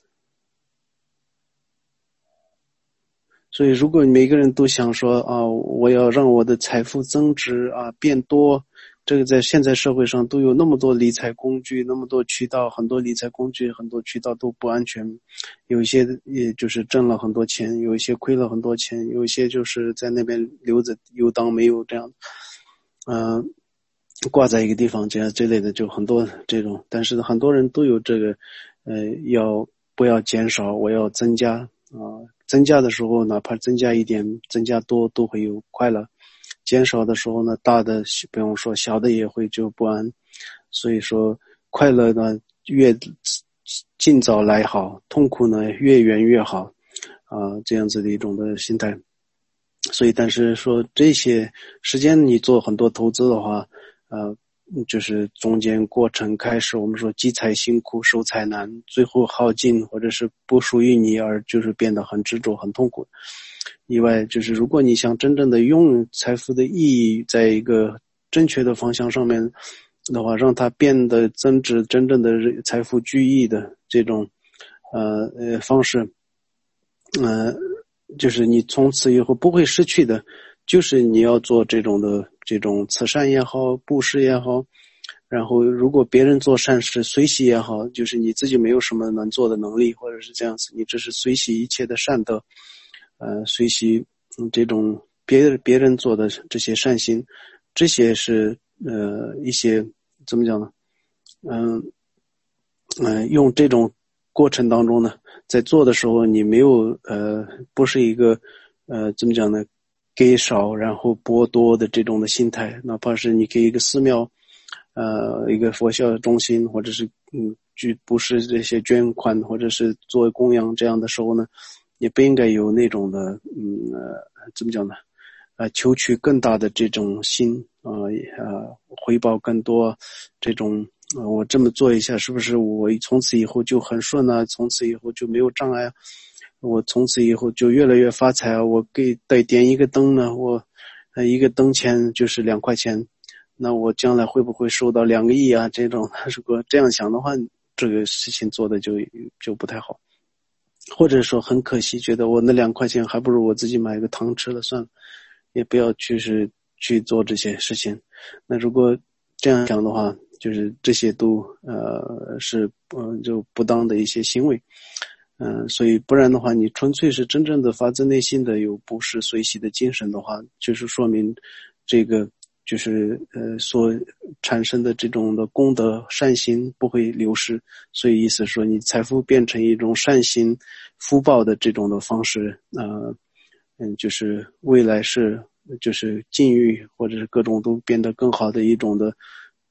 所以如果每个人都想说啊，我要让我的财富增值啊变多，这个在现在社会上都有那么多理财工具，那么多渠道，很多理财工具很多渠道都不安全，有一些也就是挣了很多钱，有一些亏了很多钱，有一些就是在那边留着有当没有这样嗯、呃、挂在一个地方这样这类的就很多这种，但是很多人都有这个呃要不要减少，我要增加啊、呃增加的时候哪怕增加一点增加多都会有快乐，减少的时候呢，大的不用说，小的也会就不安。所以说快乐呢越尽早来好，痛苦呢越远越好啊、呃、这样子的一种的心态。所以但是说这些时间你做很多投资的话呃就是中间过程开始我们说积财辛苦收财难，最后耗尽或者是不属于你而就是变得很执着很痛苦。以外就是如果你想真正的用财富的意义在一个正确的方向上面的话，让它变得增值真正的财富聚义的这种呃呃方式呃就是你从此以后不会失去的，就是你要做这种的这种慈善也好布施也好，然后如果别人做善事随喜也好，就是你自己没有什么能做的能力或者是这样子，你只是随喜一切的善德呃随喜、嗯、这种别别人做的这些善心，这些是呃一些怎么讲呢嗯嗯、呃、用这种过程当中呢，在做的时候你没有呃不是一个呃怎么讲呢给少然后剥多的这种的心态，哪怕是你给一个寺庙呃一个佛教中心或者是嗯去不是这些捐款或者是做供养这样的时候呢，也不应该有那种的嗯呃怎么讲呢呃求取更大的这种心啊 呃, 呃回报更多这种呃我这么做一下是不是我从此以后就很顺啊，从此以后就没有障碍啊，我从此以后就越来越发财啊，我给再点一个灯呢，我呃一个灯钱就是两块钱，那我将来会不会收到两个亿啊，这种如果这样想的话，这个事情做的就就不太好。或者说很可惜，觉得我那两块钱还不如我自己买个糖吃了算了，也不要去是去做这些事情。那如果这样讲的话，就是这些都呃是呃就不当的一些行为。嗯、呃，所以不然的话，你纯粹是真正的发自内心的有布施随喜的精神的话，就是说明这个就是呃所产生的这种的功德善行不会流失。所以意思说你财富变成一种善行福报的这种的方式呃嗯就是未来是就是境遇或者是各种都变得更好的一种的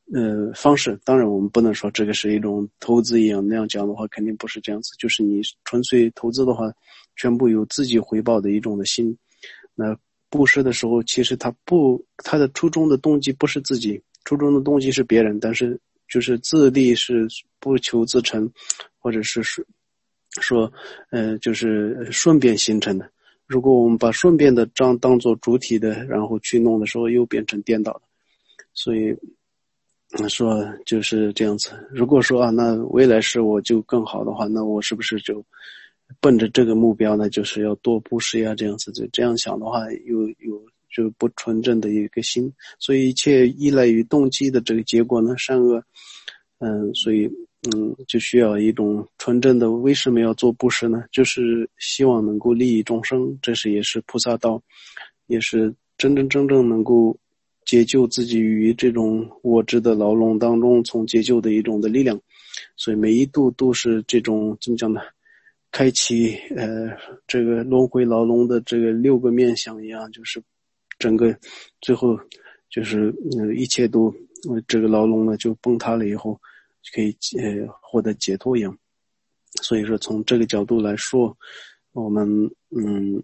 呃方式。当然我们不能说这个是一种投资一样，那样讲的话肯定不是这样子，就是你纯粹投资的话全部有自己回报的一种的心。那布施的时候其实他不他的初衷的动机不是自己，初衷的动机是别人，但是就是自利，是不求自成，或者是说呃就是顺便形成的。如果我们把顺便的当当做主体的，然后去弄的时候又变成颠倒的。所以说就是这样子。如果说啊，那未来是我就更好的话，那我是不是就奔着这个目标呢？就是要多布施呀，这样子。就这样想的话，有有就不纯正的一个心。所以一切依赖于动机的这个结果呢，善恶，嗯，所以嗯，就需要一种纯正的。为什么要做布施呢？就是希望能够利益众生，这是也是菩萨道，也是真真正正能够解救自己于这种我执的牢笼当中，从解救的一种的力量。所以每一度都是这种怎么讲呢？开启呃这个轮回牢笼的这个六个面相一样，就是整个最后就是呃一切都呃这个牢笼呢就崩塌了以后，可以呃获得解脱一样。所以说从这个角度来说，我们嗯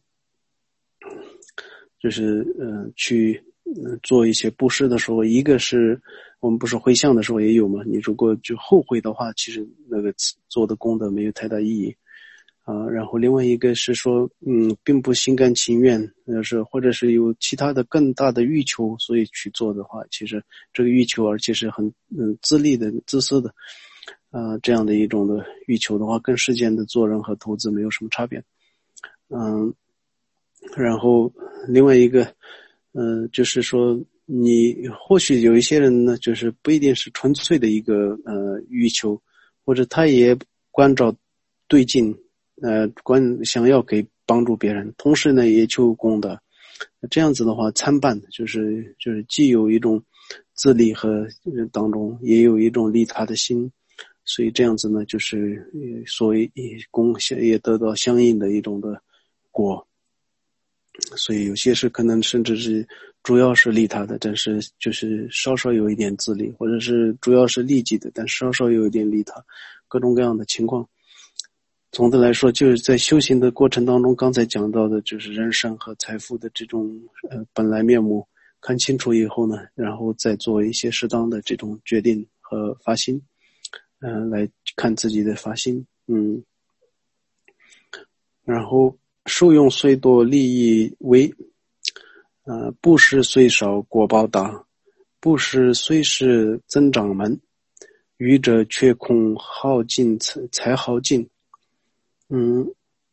就是呃去呃做一些布施的时候，一个是我们不是回向的时候也有嘛，你如果就后悔的话，其实那个做的功德没有太大意义啊。然后另外一个是说嗯并不心甘情愿，呃是或者是有其他的更大的欲求，所以去做的话，其实这个欲求而且是很嗯自利的自私的啊、呃、这样的一种的欲求的话，跟世间的做人和投资没有什么差别。嗯，然后另外一个呃就是说你或许有一些人呢，就是不一定是纯粹的一个呃欲求，或者他也关照对境，呃关想要给帮助别人，同时呢也求功德。这样子的话参半，就是就是既有一种自利和当中，也有一种利他的心。所以这样子呢，就是所谓功也得到相应的一种的果。所以有些是可能甚至是主要是利他的，但是就是稍稍有一点自利，或者是主要是利己的，但稍稍有一点利他，各种各样的情况。总的来说，就是在修行的过程当中，刚才讲到的就是人生和财富的这种呃本来面目看清楚以后呢，然后再做一些适当的这种决定和发心，嗯、呃，来看自己的发心，嗯，然后受用虽多，利益微，呃，布施虽少，果报大。布施虽是增长门，愚者却恐耗尽才耗尽。嗯，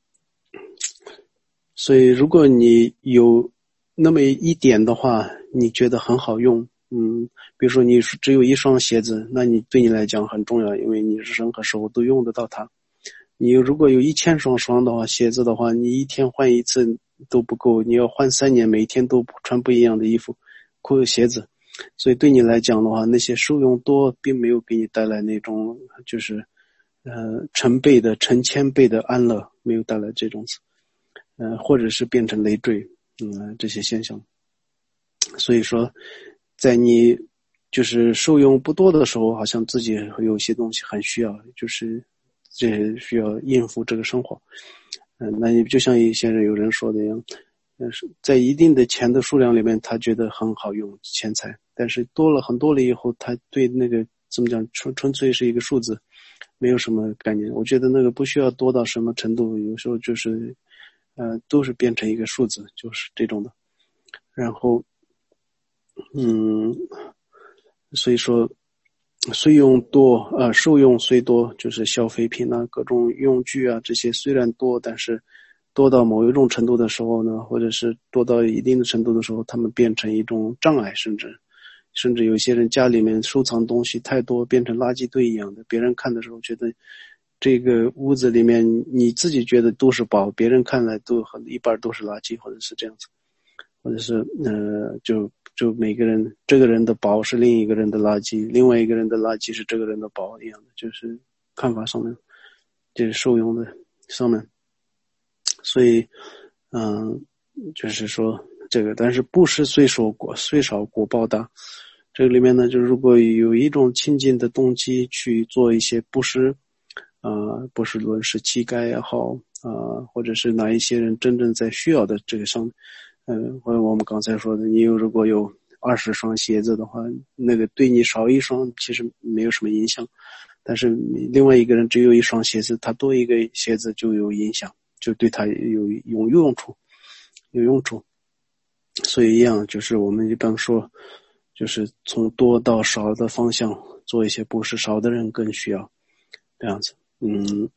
所以如果你有那么一点的话，你觉得很好用，嗯，比如说你只有一双鞋子，那你对你来讲很重要，因为你任何时候都用得到它。你如果有一千双双的话，鞋子的话，你一天换一次都不够，你要换三年，每天都穿不一样的衣服、裤鞋子。所以对你来讲的话，那些受用多，并没有给你带来那种就是呃成倍的、成千倍的安乐，没有带来这种呃或者是变成累赘，嗯这些现象。所以说，在你就是受用不多的时候，好像自己有些东西很需要，就是这需要应付这个生活。嗯、呃，那你就像一些人有人说的一样，呃，在一定的钱的数量里面，他觉得很好用钱财，但是多了很多了以后，他对那个怎么讲，纯纯粹是一个数字，没有什么概念。我觉得那个不需要多到什么程度，有时候就是呃，都是变成一个数字，就是这种的。然后嗯，所以说虽用多呃受用虽多，就是消费品啊各种用具啊这些虽然多，但是多到某一种程度的时候呢，或者是多到一定的程度的时候，他们变成一种障碍，甚至甚至有些人家里面收藏东西太多，变成垃圾堆一样的，别人看的时候觉得这个屋子里面你自己觉得都是宝，别人看来都很一半都是垃圾，或者是这样子，或者是呃就就每个人这个人的宝是另一个人的垃圾，另外一个人的垃圾是这个人的宝一样的，就是看法上面，就是受用的上面。所以嗯、呃、就是说这个，但是布施虽少果虽少果报大， 这个里面呢，就如果有一种亲近的动机去做一些布施，呃，不是论是乞丐也好，呃，或者是哪一些人真正在需要的这个上，嗯、呃，或者我们刚才说的，你有如果有二十双鞋子的话，那个对你少一双其实没有什么影响，但是另外一个人只有一双鞋子，他多一个鞋子就有影响，就对他有有用处，有用处。所以一样，就是我们一般说，就是从多到少的方向做一些布施，少的人更需要这样子。嗯，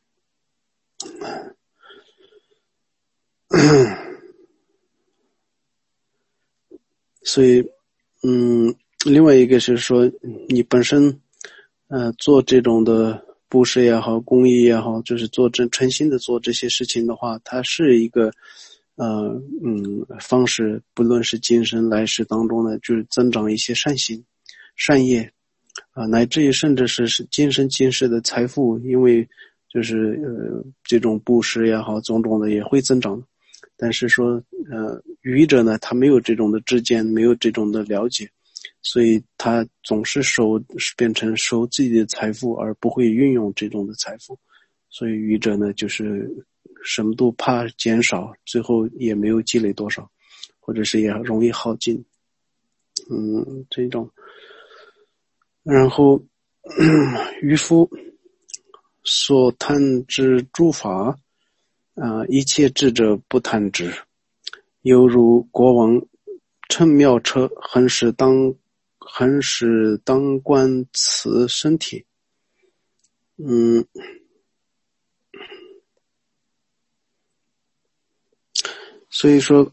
所以，嗯，另外一个是说，你本身，呃，做这种的布施也好，公益也好，就是做真诚心的做这些事情的话，它是一个，呃，嗯，方式，不论是今生来世当中呢，就是增长一些善行、善业，啊、呃，乃至于甚至是是今生今世的财富，因为就是呃这种布施也好，种种的也会增长。但是说，呃，愚者呢，他没有这种的知见，没有这种的了解，所以他总是收变成收自己的财富，而不会运用这种的财富。所以愚者呢，就是什么都怕减少，最后也没有积累多少，或者是也容易耗尽。嗯，这种。然后，渔夫所贪之诸法。啊、呃，一切智者不贪之，犹如国王乘妙车，恒时当恒时当观此身体。嗯，所以说，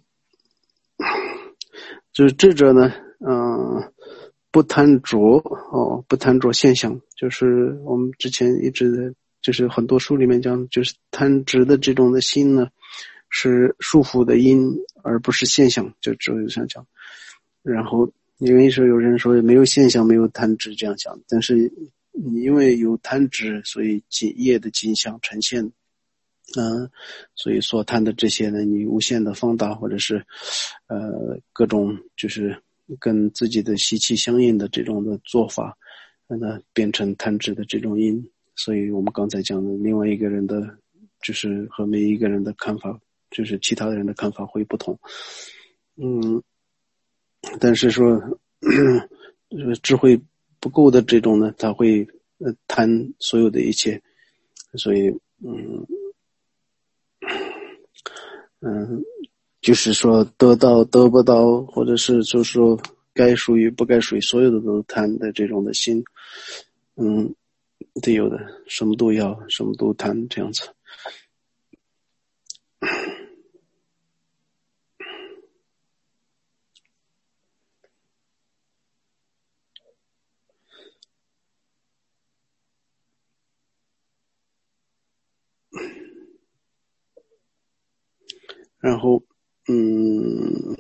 就是智者呢，嗯、呃，不贪着哦，不贪着现象，就是我们之前一直在，就是很多书里面讲，就是贪执的这种的心呢。是束缚的因，而不是现象，就只有这样讲。然后因为说有人说没有现象，没有贪执这样讲，但是你因为有贪执，所以业的景象呈现，嗯、呃，所以所贪的这些呢，你无限的放大，或者是呃各种就是跟自己的习气相应的这种的做法，那变成贪执的这种因。所以我们刚才讲的另外一个人的，就是和每一个人的看法。就是其他人的看法会不同，嗯，但是说，呃，智慧不够的这种呢，他会呃贪所有的一切，所以，嗯嗯，就是说得到得不到，或者是就是说该属于不该属于，所有的都贪的这种的心，嗯，得有的，什么都要，什么都贪，这样子。然后，嗯，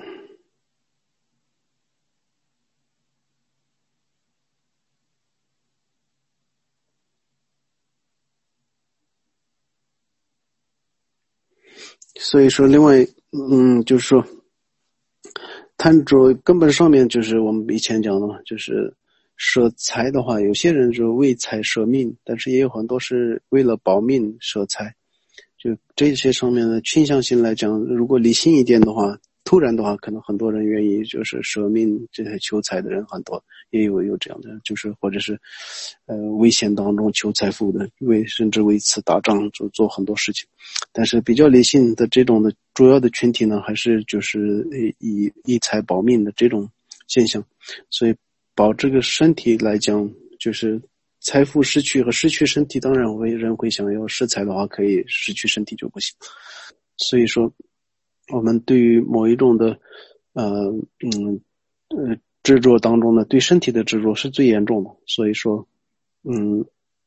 所以说，另外，嗯，就是说，贪着根本上面就是我们以前讲的嘛，就是舍财的话，有些人是为财舍命，但是也有很多是为了保命舍财。就这些上面的倾向性来讲，如果理性一点的话，突然的话，可能很多人愿意就是舍命，这些求财的人很多，也有有这样的，就是或者是呃危险当中求财富的，为甚至为此打仗，做做很多事情。但是比较理性的这种的主要的群体呢，还是就是以以财保命的这种现象。所以保这个身体来讲，就是财富失去和失去身体，当然会人会想要失财的话，可以失去身体就不行。所以说，我们对于某一种的，呃，嗯，呃，执着当中呢，对身体的执着是最严重的。所以说，嗯，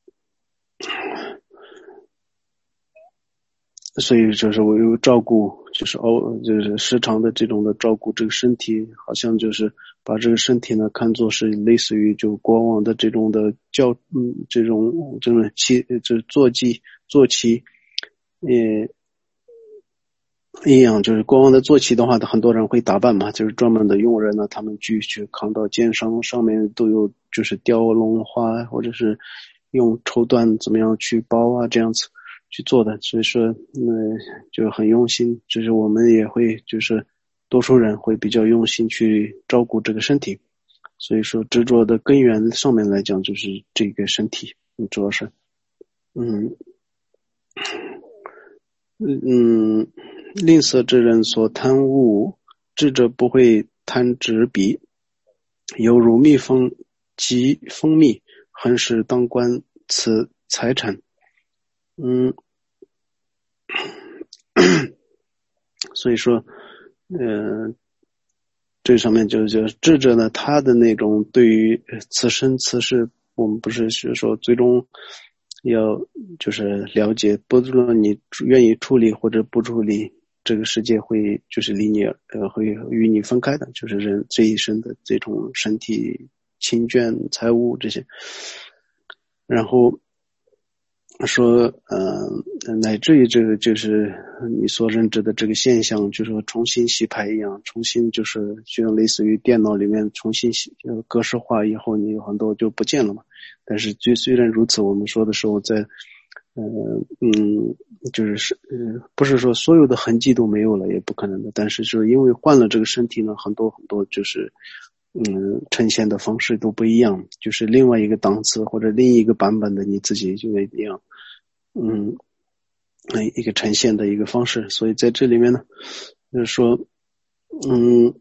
所以就是我有照顾，就是哦，就是时常的这种的照顾这个身体，好像就是把这个身体呢看作是类似于就国王的这种的教，嗯，这种这种骑，就是坐骑坐骑，也一样，就是国王的坐骑的话，很多人会打扮嘛，就是专门的佣人呢，他们举去扛到肩上，上面都有就是雕龙花，或者是用绸缎怎么样去包啊，这样子去做的。所以说，嗯，就很用心，就是我们也会，就是多数人会比较用心去照顾这个身体。所以说，执着的根源上面来讲，就是这个身体，主要是，嗯。嗯，吝啬之人所贪恶，智者不会贪执彼，犹如蜜蜂及蜂蜜，恒时当观此财产。嗯，所以说，呃，这上面就就智者呢，他的那种对于此生此世，我们不是是说最终要就是了解，不论你愿意处理或者不处理，这个世界会就是离你呃会与你分开的，就是人这一生的这种身体、亲眷、财物这些，然后说呃乃至于这个就是你所认知的这个现象，就是说重新洗牌一样，重新就是就像类似于电脑里面重新洗格式化以后，你有很多就不见了嘛。但是就虽然如此，我们说的时候在呃嗯就是呃不是说所有的痕迹都没有了，也不可能的，但是就是因为换了这个身体呢，很多很多就是嗯呈现的方式都不一样，就是另外一个档次或者另一个版本的你自己就会一样。嗯，一个呈现的一个方式，所以在这里面呢，就是说，嗯，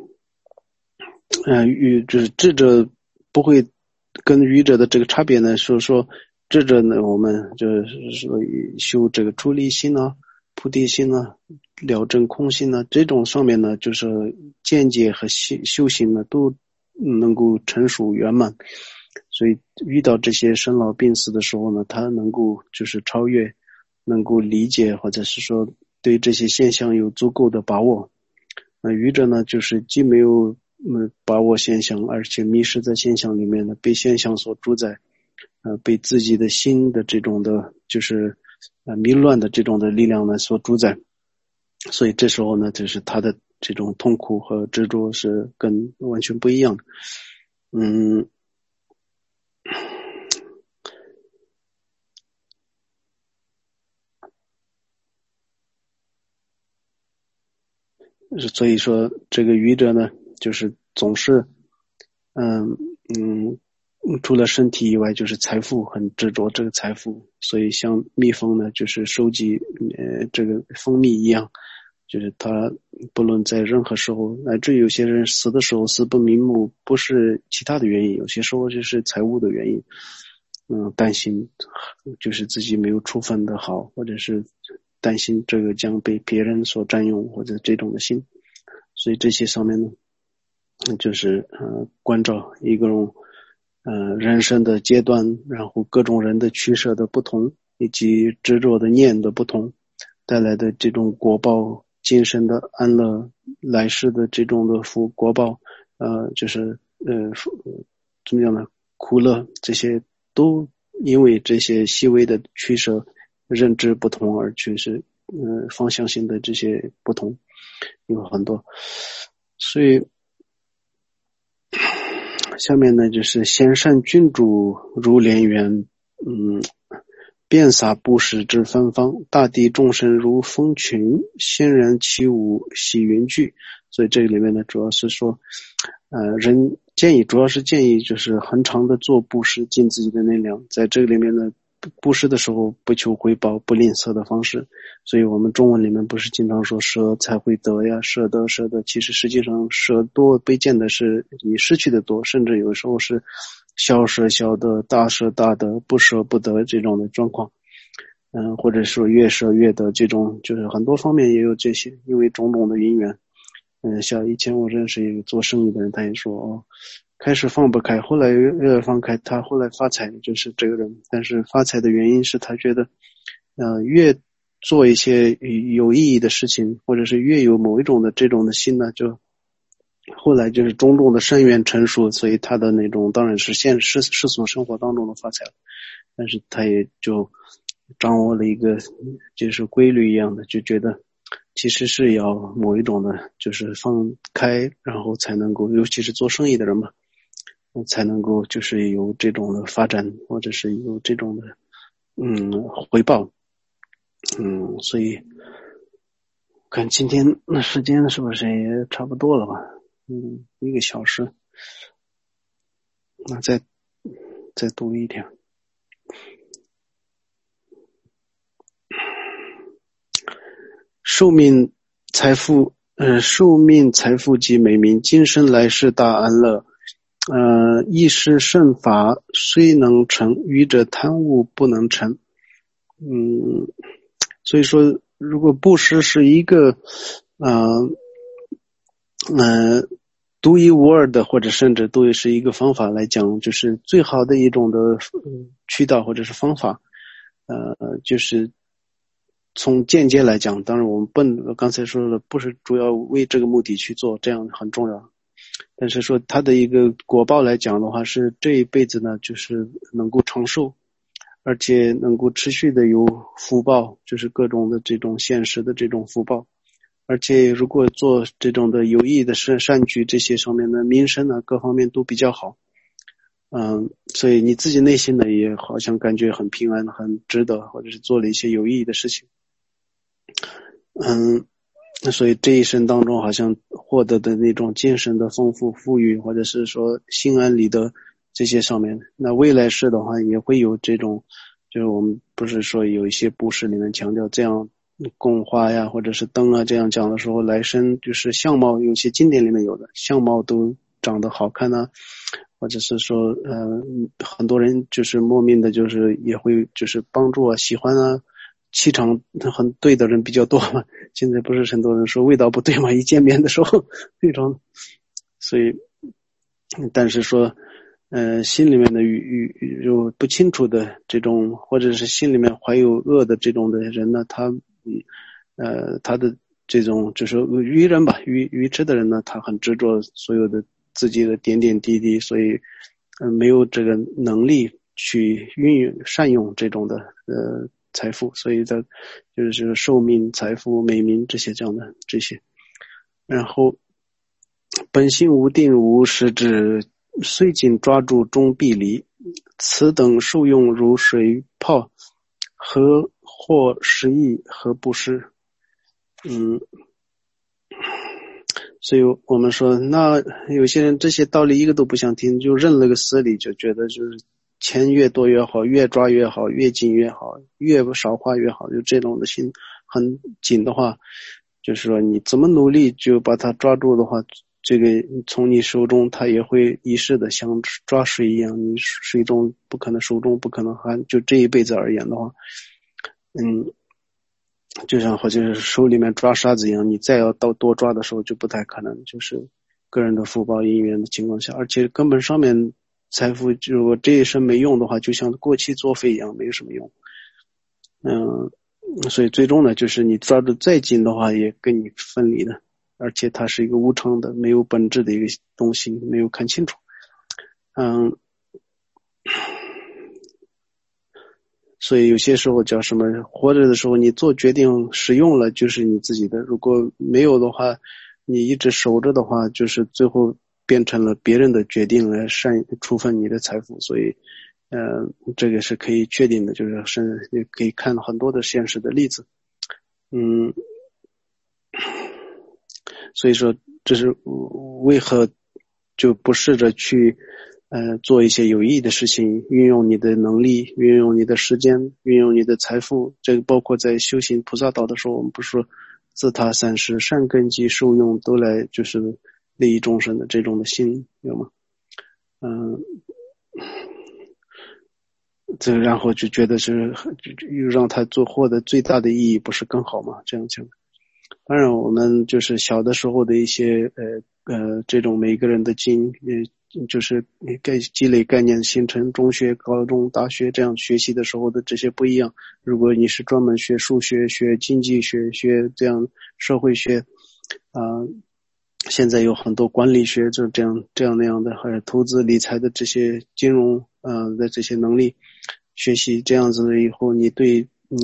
呃，愚就是智者不会跟愚者的这个差别呢，说说智者呢，我们就是说修这个出离心啊、菩提心啊、了证空心啊，这种上面呢，就是见解和修行呢都能够成熟圆满。所以遇到这些生老病死的时候呢，他能够就是超越，能够理解，或者是说对这些现象有足够的把握。那愚者呢，就是既没有嗯把握现象，而且迷失在现象里面呢，被现象所主宰，呃，被自己的心的这种的，就是呃迷乱的这种的力量呢所主宰。所以这时候呢，就是他的这种痛苦和执着是跟完全不一样的。嗯。所以说这个愚者呢，就是总是嗯嗯除了身体以外，就是财富很执着这个财富，所以像蜜蜂呢，就是收集呃这个蜂蜜一样，就是他不论在任何时候，乃至有些人死的时候死不瞑目，不是其他的原因，有些时候就是财务的原因，嗯，担心就是自己没有处分的好，或者是担心这个将被别人所占用，或者这种的心。所以这些上面呢，就是呃关照一种呃人生的阶段，然后各种人的取舍的不同，以及执着的念的不同带来的这种果报，今生的安乐，来世的这种的福果报，呃就是呃怎么样呢？苦乐这些都因为这些细微的取舍认知不同而去是呃方向性的这些不同有很多。所以下面呢就是贤善君主如莲源，嗯，遍洒布施之芬芳，大地众生如蜂群，仙人起舞喜云聚。所以这个里面呢主要是说呃人建议主要是建议就是恒常的做布施，尽自己的力量，在这个里面呢布施的时候不求回报，不吝啬的方式。所以我们中文里面不是经常说舍才会得呀，舍得舍得，其实实际上舍多不见得是你失去的多，甚至有时候是小舍小得，大舍大得，不舍不得这种的状况。嗯，或者说越舍越得，这种就是很多方面也有这些，因为种种的因缘。嗯，像以前我认识一个做生意的人，他也说哦，开始放不开，后来越放开，他后来发财，就是这个人。但是发财的原因是他觉得呃越做一些有意义的事情，或者是越有某一种的这种的心呢，就后来就是种种的深缘成熟，所以他的那种当然是现世世俗生活当中的发财了，但是他也就掌握了一个就是规律一样的，就觉得其实是要某一种的就是放开，然后才能够，尤其是做生意的人嘛，才能够就是有这种的发展，或者是有这种的嗯回报。嗯，所以看今天那时间是不是也差不多了吧？嗯，一个小时，那再再读一点。寿命、财富，呃，寿命、财富及美名，今生来世大安乐。呃，一施圣法虽能成，愚者贪污不能成。嗯，所以说，如果布施是一个，呃，呃，独一无二的，或者甚至都是一个方法来讲，就是最好的一种的渠道或者是方法，呃，就是从间接来讲，当然我们不刚才说了，不是主要为这个目的去做，这样很重要。但是说它的一个果报来讲的话，是这一辈子呢，就是能够长寿，而且能够持续的有福报，就是各种的这种现实的这种福报。而且如果做这种的有益的善善举，这些上面的民生呢，各方面都比较好。嗯，所以你自己内心呢，也好像感觉很平安，很值得，或者是做了一些有意义的事情。嗯，所以这一生当中好像获得的那种精神的丰富富裕，或者是说心安理得这些上面，那未来世的话也会有这种，就是我们不是说有一些布施里面强调这样供花呀或者是灯啊这样讲的时候，来生就是相貌，有些经典里面有的相貌都长得好看啊，或者是说呃很多人就是莫名的就是也会就是帮助啊喜欢啊，气场很对的人比较多嘛，现在不是很多人说味道不对嘛，一见面的时候那种，所以但是说呃心里面的与与有不清楚的这种，或者是心里面怀有恶的这种的人呢，他呃他的这种就是愚人吧，愚愚痴的人呢，他很执着所有的自己的点点滴滴，所以呃没有这个能力去运用善用这种的呃财富，所以他就是寿命、财富、美名这些这样的这些。然后本性无定无实质，虽紧抓住终必离，此等受用如水泡，何或失意，何不失？嗯，所以我们说，那有些人这些道理一个都不想听，就认了个死理，就觉得就是钱越多越好，越抓越好，越紧越好，越不少花越好，就这种的心很紧的话，就是说你怎么努力就把它抓住的话，这个从你手中它也会遗失的，像抓水一样，你水中不可能，手中不可能含，就这一辈子而言的话，嗯，就像好像是手里面抓沙子一样，你再要到多抓的时候就不太可能，就是个人的福报因缘的情况下，而且根本上面财富如果这一生没用的话，就像过期作废一样，没有什么用。嗯，所以最终呢，就是你抓得再紧的话，也跟你分离的，而且它是一个无常的、没有本质的一个东西，没有看清楚。嗯，所以有些时候叫什么，活着的时候你做决定使用了就是你自己的，如果没有的话，你一直守着的话，就是最后变成了别人的决定来善处分你的财富。所以呃，这个是可以确定的，就是是也可以看很多的现实的例子。嗯，所以说这是为何就不试着去呃做一些有意义的事情，运用你的能力，运用你的时间，运用你的财富，这个包括在修行菩萨道的时候，我们不是说自他三世善根及受用都来就是利益众生的这种的心，有吗？嗯，这然后就觉得是又让他做获得最大的意义，不是更好吗？这样讲。当然我们就是小的时候的一些呃呃这种每个人的经呃就是概积累概念形成，中学高中大学这样学习的时候的这些不一样。如果你是专门学数学学经济学学这样社会学啊、呃，现在有很多管理学就这样这样那样的，还有投资理财的这些金融呃的这些能力学习，这样子以后你对嗯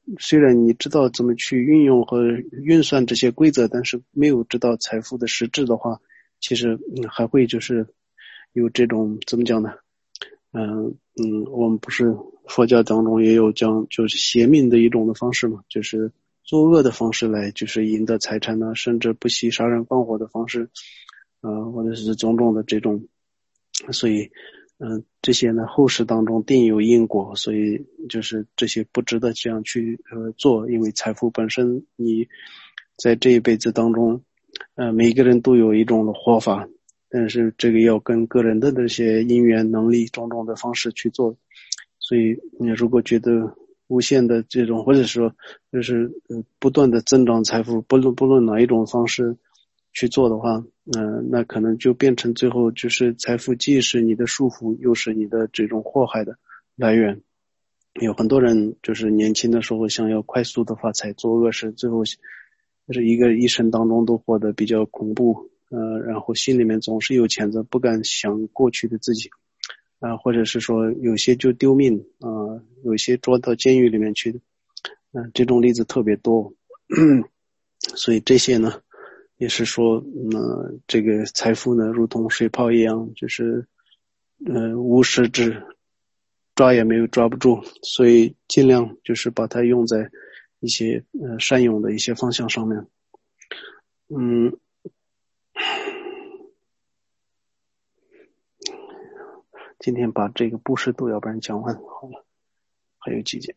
虽然你知道怎么去运用和运算这些规则，但是没有知道财富的实质的话，其实嗯还会就是有这种怎么讲呢？嗯嗯，我们不是佛教当中也有讲就是邪命的一种的方式嘛，就是作恶的方式来就是赢得财产呢，甚至不惜杀人放火的方式，呃，或者是种种的这种，所以嗯、呃，这些呢后世当中定有因果，所以就是这些不值得这样去呃做，因为财富本身你在这一辈子当中，呃，每个人都有一种的活法。但是这个要跟个人的这些因缘能力种种的方式去做，所以你如果觉得无限的这种，或者说就是呃不断的增长财富，不论不论哪一种方式去做的话，呃，那可能就变成最后就是财富既是你的束缚，又是你的这种祸害的来源。有很多人就是年轻的时候想要快速的发财做恶事，最后就是一个一生当中都活得比较恐怖。呃，然后心里面总是有谴责，不敢想过去的自己，啊、呃，或者是说有些就丢命啊、呃，有些捉到监狱里面去的，嗯、呃，这种例子特别多，所以这些呢，也是说，呃，这个财富呢，如同水泡一样，就是呃无实质，抓也没有抓不住，所以尽量就是把它用在一些呃善用的一些方向上面，嗯。今天把这个布施度要不然讲完好了，还有几件。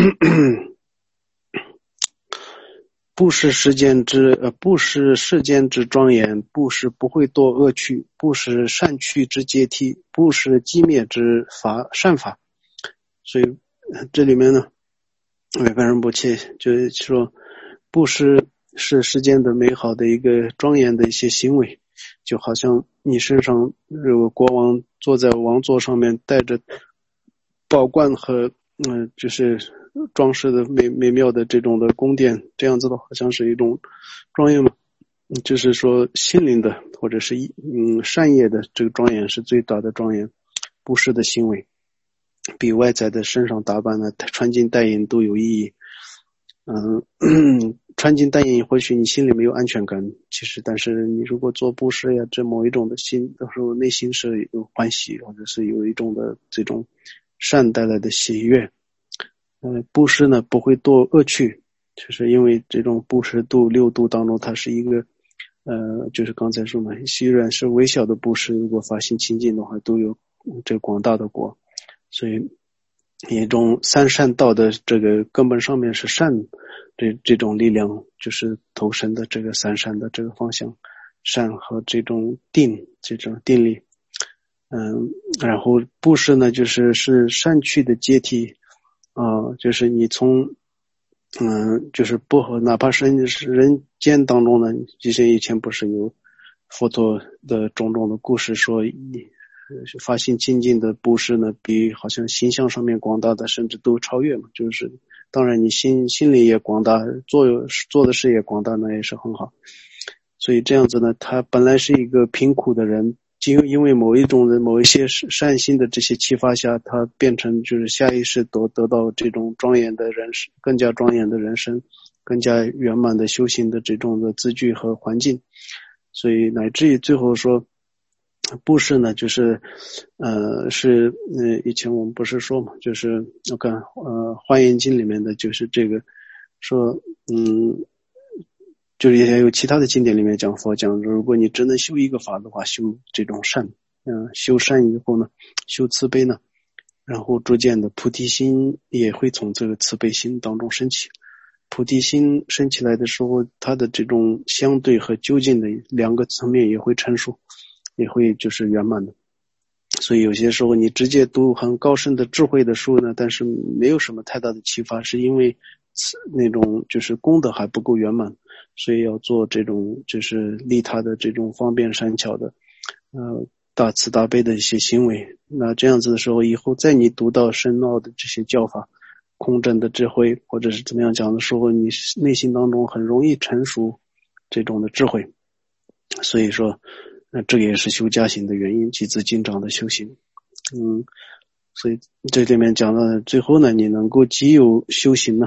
布施世间之呃，布施世间之庄严，布施不会堕恶趣，布施善趣之阶梯，布施寂灭之法善法。所以这里面呢，维盘仁波切就是说，布施是世间的美好的一个庄严的一些行为。就好像你身上如果国王坐在王座上面，带着宝冠和嗯、呃，就是装饰的美美妙的这种的宫殿，这样子的好像是一种庄严嘛。就是说心灵的或者是嗯善业的这个庄严是最大的庄严，布施的行为比外在的身上打扮呢、穿金戴银都有意义。嗯，穿金戴银或许你心里没有安全感，其实但是你如果做布施呀，这某一种的心到时候内心是有欢喜，或者是有一种的这种善带来的喜悦。呃，布施呢不会堕恶趣，就是因为这种布施度六度当中它是一个呃就是刚才说嘛，虽然是微小的布施，如果发心清净的话都有这个广大的果，所以一种三善道的这个根本上面是善，这这种力量就是投身的这个三善的这个方向，善和这种定这种定力，嗯，然后布施呢就是是善趣的阶梯啊、呃，就是你从嗯就是不和哪怕是人间当中呢，其实以前不是有佛陀的种种的故事说发心清净的布施呢，比好像形象上面广大的甚至都超越嘛，就是当然你心心里也广大，做做的事也广大，那也是很好。所以这样子呢，他本来是一个贫苦的人，因因为某一种的某一些善心的这些启发下，他变成就是下意识得得到这种庄严的人生，更加庄严的人生，更加圆满的修行的这种的资具和环境，所以乃至于最后说。布施呢，就是呃是呃以前我们不是说嘛，就是我看呃华严经里面的就是这个说嗯就是也有其他的经典里面讲佛讲，如果你只能修一个法的话，修这种善，嗯、呃、修善以后呢，修慈悲呢，然后逐渐的菩提心也会从这个慈悲心当中升起。菩提心升起来的时候，它的这种相对和究竟的两个层面也会成熟。也会就是圆满的，所以有些时候你直接读很高深的智慧的书呢，但是没有什么太大的启发，是因为那种就是功德还不够圆满，所以要做这种就是利他的这种方便善巧的呃大慈大悲的一些行为。那这样子的时候，以后在你读到深奥的这些教法空真的智慧或者是怎么样讲的时候，你内心当中很容易成熟这种的智慧。所以说那这个也是修加行的原因，集资经长的修行。嗯，所以这里面讲到最后呢，你能够既有修行呢，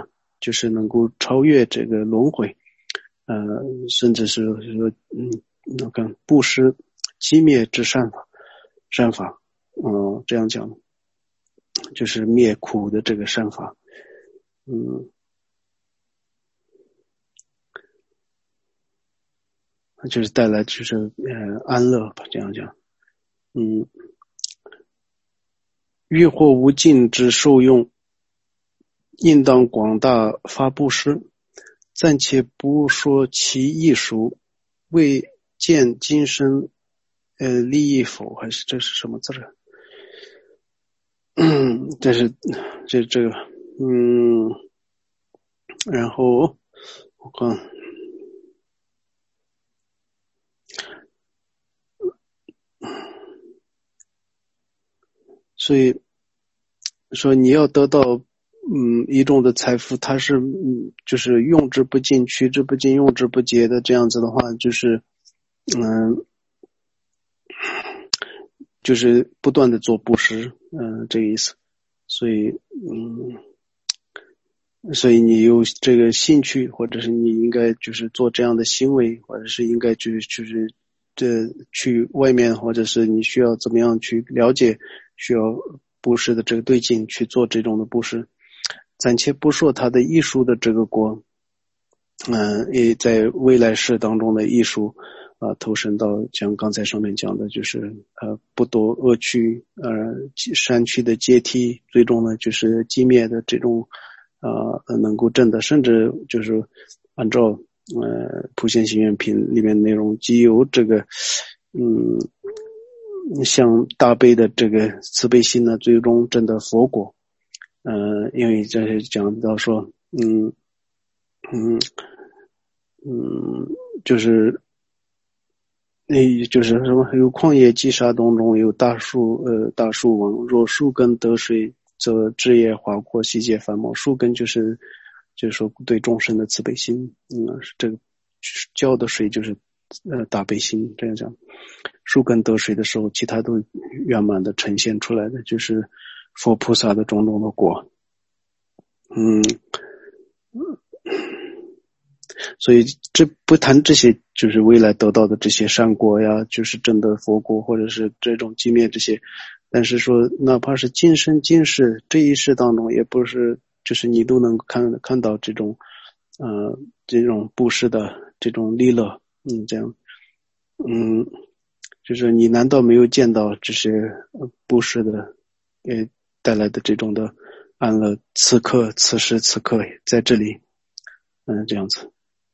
就是能够超越这个轮回，呃，甚至是说，嗯，那个布施击灭之善法，善法，嗯、呃，这样讲，就是灭苦的这个善法，嗯，就是带来就是呃安乐吧，这样讲，嗯，欲获无尽之受用，应当广大发布施，暂且不说其艺术，未见今生呃利益否？还是这是什么字儿？嗯，这是这这个嗯，然后我看，所以说你要得到嗯一种的财富，它是嗯就是用之不尽，取之不尽，用之不竭的这样子的话，就是嗯就是不断的做布施，嗯、呃、这个意思。所以嗯。所以你有这个兴趣，或者是你应该就是做这样的行为，或者是应该去就是这去外面，或者是你需要怎么样去了解需要布施的这个对境去做这种的布施。暂且不说它的艺术的这个国，嗯、呃，也在未来世当中的艺术啊、呃，投身到像刚才上面讲的，就是呃不堕恶趣，呃山区的阶梯，最终呢就是寂灭的这种。呃，能够证的，甚至就是按照呃普贤行愿品里面内容，既有这个嗯像大悲的这个慈悲心呢，最终证的佛果。呃，因为这是讲到说，嗯嗯嗯，就是那就是什么？有旷野积沙当中有大树，呃，大树王，若树根得水，则枝叶华阔，悉皆繁茂。树根就是就是说对众生的慈悲心，嗯，这个浇的水就是呃大悲心，这样讲。树根得水的时候，其他都圆满的呈现出来的，就是佛菩萨的种种的果。嗯。所以这不谈这些就是未来得到的这些善果呀，就是真的佛果，或者是这种寂灭这些，但是说哪怕是今生今世这一世当中，也不是就是你都能看看到这种呃这种布施的这种利乐，嗯，这样，嗯，就是你难道没有见到这些布施的呃带来的这种的安乐，此刻此时此刻在这里，嗯，这样子。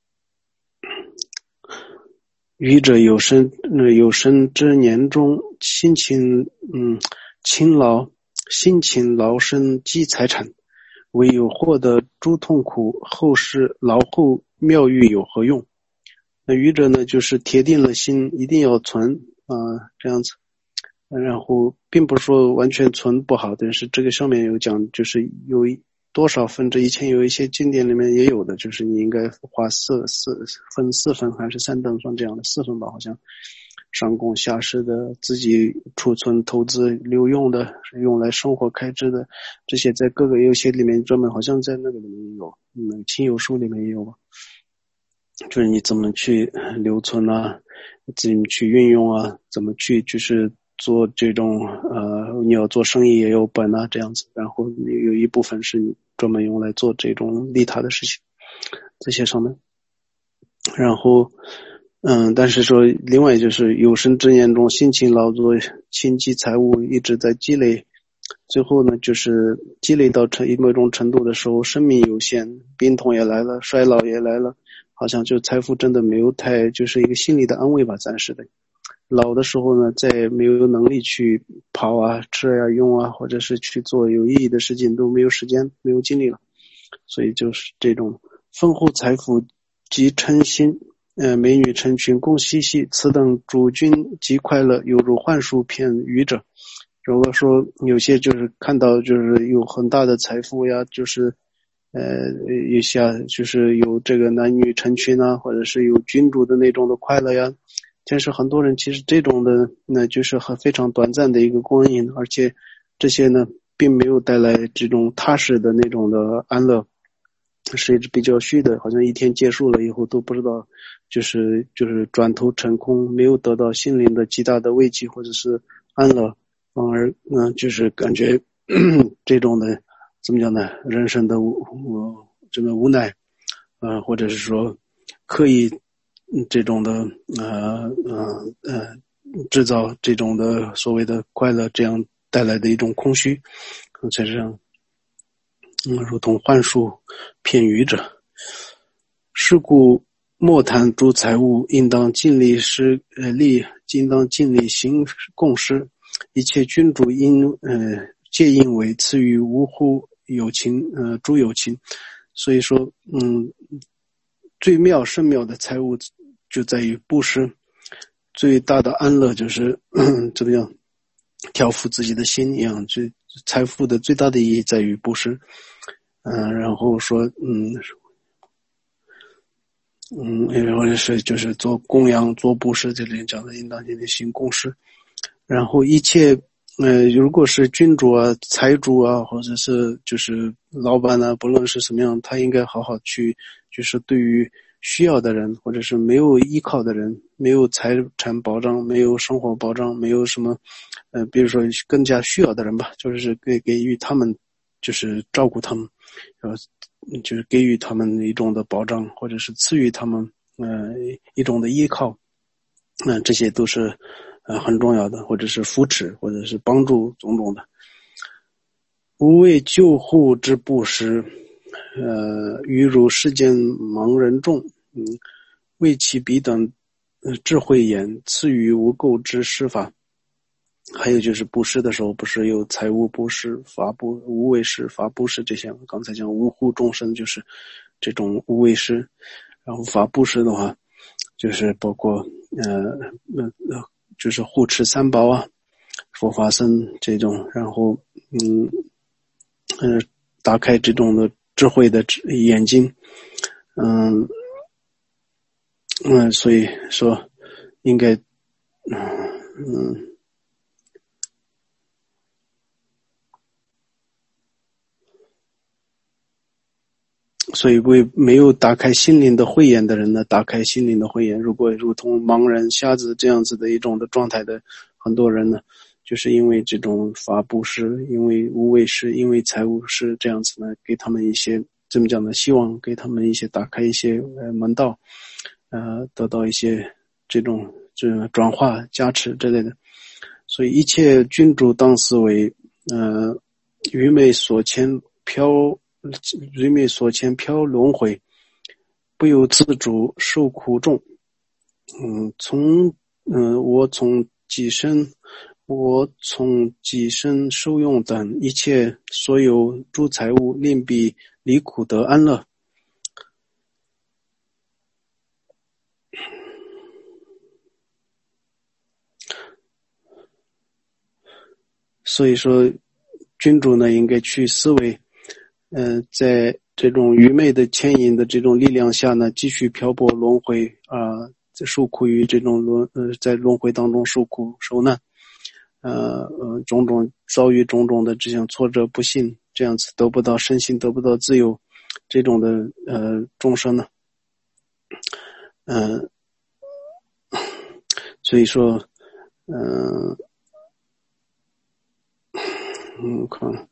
愚者有生有生之年中，辛勤嗯勤劳，辛勤劳身积财产，唯有获得诸痛苦，后世劳后妙欲有何用？那愚者呢，就是铁定了心，一定要存啊、呃，这样子。然后并不是说完全存不好，但是这个上面有讲，就是有多少分之以前有一些经典里面也有的，就是你应该花四四分四分还是三等分这样的四分吧，好像上供下施的，自己储存投资留用的，用来生活开支的，这些在各个游戏里面专门好像在那个里面也有，嗯，亲友书里面也有吧，就是你怎么去留存啊，怎么去运用啊，怎么去就是做这种呃，你要做生意也有本啊这样子，然后有一部分是你专门用来做这种利他的事情，这些上面。然后嗯，但是说另外就是有生之年中辛勤劳作，勤积财物，一直在积累，最后呢就是积累到成某种程度的时候，生命有限，病痛也来了，衰老也来了，好像就财富真的没有太，就是一个心理的安慰吧，暂时的。老的时候呢，再没有能力去跑啊、吃啊、用啊，或者是去做有意义的事情，都没有时间、没有精力了。所以就是这种丰厚财富及嗔心，呃，美女成群共嬉戏，此等主君极快乐，犹如幻术骗愚者。如果说有些就是看到就是有很大的财富呀，就是呃一下就是有这个男女成群啊，或者是有君主的那种的快乐呀。但是很多人其实这种的那就是很非常短暂的一个光阴，而且这些呢并没有带来这种踏实的那种的安乐， 是一只比较虚的，好像一天结束了以后都不知道，就是就是转头成空，没有得到心灵的极大的慰藉或者是安乐，反而嗯、呃、就是感觉这种的怎么讲呢？人生的无无这个无奈，呃，或者是说刻意这种的呃呃呃制造这种的所谓的快乐，这样带来的一种空虚，才是让嗯如同幻术骗愚者。是故莫谈诸财物，应当尽力施呃力，应当尽力行供施。一切君主应呃皆应为赐予无乎有情呃诸有情。所以说嗯最妙甚妙的财物就在于布施，最大的安乐就是怎么样调伏自己的心一样，最财富的最大的意义在于布施。嗯、呃，然后说嗯嗯，或者是就是做供养做布施，这里讲的应当进行供施。然后一切呃，如果是君主啊、财主啊，或者是就是老板啊，不论是什么样，他应该好好去，就是对于需要的人，或者是没有依靠的人，没有财产保障，没有生活保障，没有什么，呃，比如说更加需要的人吧，就是给给予他们，就是照顾他们，呃，就是给予他们一种的保障，或者是赐予他们呃一种的依靠，那、呃、这些都是。呃，很重要的，或者是扶持，或者是帮助种种的。无为救护之布施，呃，于如世间盲人众，嗯，为其彼等，呃，智慧眼，赐予无垢之施法。还有就是布施的时候，不是有财物布施、法布、无为施、法布施这些？刚才讲无护众生就是这种无为施，然后法布施的话，就是包括呃呃呃。就是护持三宝啊，佛法僧这种，然后嗯呃打开这种的智慧的眼睛，嗯嗯，所以说应该嗯所以为没有打开心灵的慧眼的人呢，打开心灵的慧眼。如果如同盲人、瞎子这样子的一种的状态的很多人呢，就是因为这种法布施，因为无为施，因为财务施这样子呢，给他们一些这么讲的希望，给他们一些打开一些呃门道，呃，得到一些这种这种转化、加持之类的。所以一切君主当思为，呃，愚昧所牵飘。愚昧所牵飘轮回，不由自主受苦重。嗯，从嗯，我从己身，我从己身受用等一切所有诸财物，令彼离苦得安乐。所以说，君主呢应该去思维。呃，在这种愚昧的牵引的这种力量下呢，继续漂泊轮回啊、呃，受苦于这种轮呃，在轮回当中受苦受难，呃呃，种种遭遇种种的这种挫折不幸，这样子得不到身心得不到自由，这种的呃众生呢，嗯、呃，所以说，嗯、呃、嗯，看。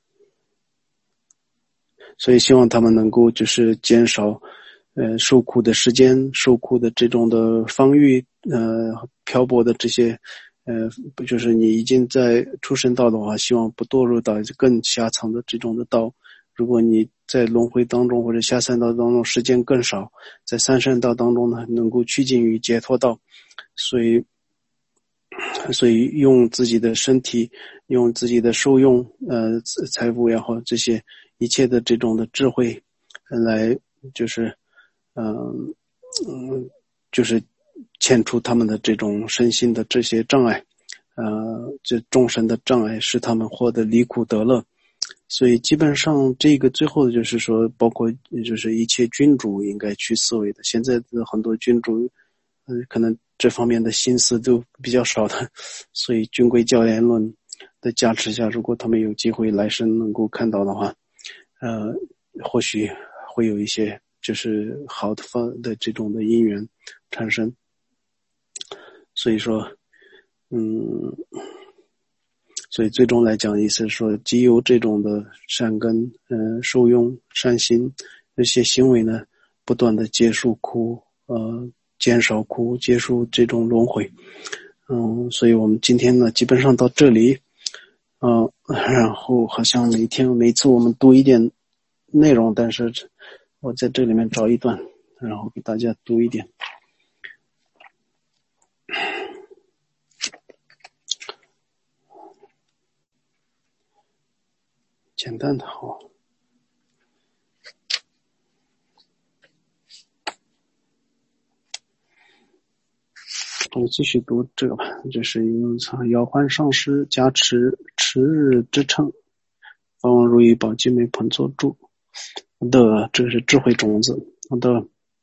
所以希望他们能够就是减少呃受苦的时间，受苦的这种的方域，呃漂泊的这些呃不就是你已经在出生道的话，希望不堕入到更下层的这种的道。如果你在轮回当中或者下三道当中时间更少，在三善道当中呢能够趋近于解脱道。所以所以用自己的身体，用自己的受用呃财富也好，这些一切的这种的智慧来就是嗯嗯就是牵除他们的这种身心的这些障碍，呃这众生的障碍，使他们获得离苦得乐。所以基本上这个最后的就是说，包括就是一切君主应该去思维的。现在的很多君主嗯，可能这方面的心思都比较少的，所以军规教言论的加持下，如果他们有机会来生能够看到的话，呃，或许会有一些就是好的方的这种的因缘产生。所以说嗯所以最终来讲，意思是说，既有这种的善根，嗯、呃，受用善行，这些行为呢，不断的结束苦，呃，减少苦，结束这种轮回。嗯，所以我们今天呢，基本上到这里，嗯、呃，然后好像每天每次我们读一点内容，但是我在这里面找一段，然后给大家读一点。简单的好，我继续读这个吧。这是用摇换上师加持持日支撑，法王如意宝积梅盆作注的，这是智慧种子。好的，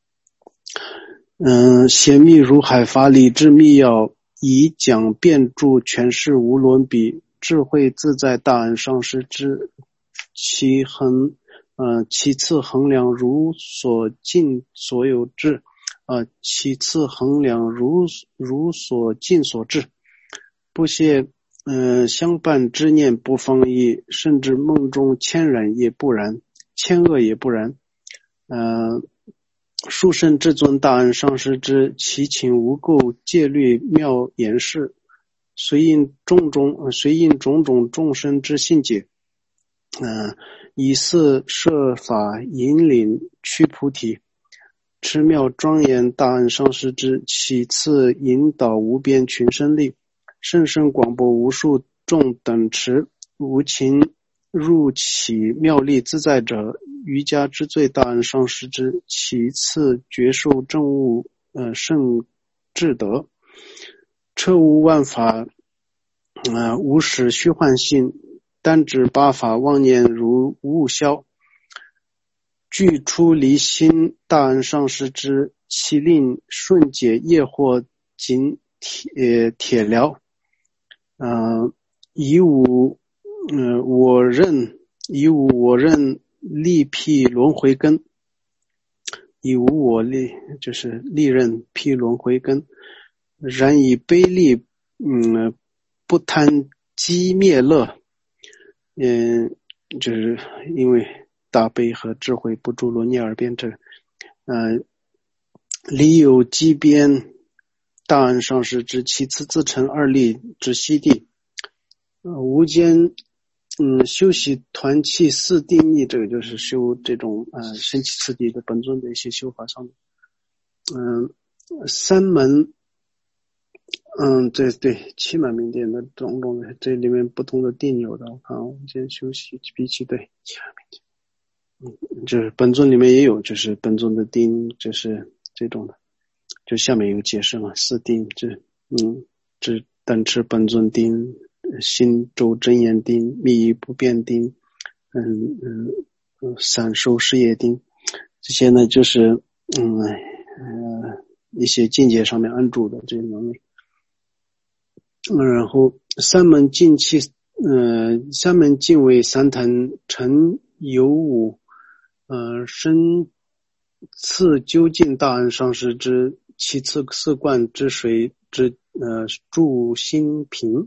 嗯，显密如海法理之密要，以讲辩注诠释无伦比，智慧自在大恩上师之其衡，呃，其次衡量如所尽所有智，呃，其次衡量如如所尽所智，不懈呃相伴之念不放逸，甚至梦中千然也不然，千恶也不然。呃，殊胜至尊大恩上师之其情无垢戒律妙言示，随应种种随应种种众生之信解，呃，以四摄法引领趋菩提，持妙庄严大恩上师之其次引导无边群生力，甚深广博无数众等持无情入起妙力自在者，瑜伽之最大恩上师之其次觉受正悟呃圣智德，彻悟万法呃无始虚幻性，单指八法妄念如无物消，具出离心大恩上师之其令顺解业惑仅铁铁疗，呃以无呃我认以无我认力辟轮回根，以无我力就是利刃辟轮回根，然以悲力嗯不贪积灭乐，嗯就是因为大悲和智慧不住轮逆而变这呃离有机边大恩上师之其次自成二力之悉地，呃无间嗯修习团契四定义，这个就是修这种呃身气次第的本尊的一些修法上面。嗯，三门嗯对对七门名典的种种的这里面不同的定有的，我看我们先休息比起对七门名典，嗯就是本尊里面也有，就是本尊的定，就是这种的，就下面有解释嘛，四定这嗯这单持本尊定，心周真言定，密不变定，嗯嗯散收事业定，这些呢就是嗯呃一些境界上面安住的这些能力。嗯，然后三门净气，呃，三门净为三坛成有五，呃，身次究竟大恩上师之，其次四观之水之，呃，助心平，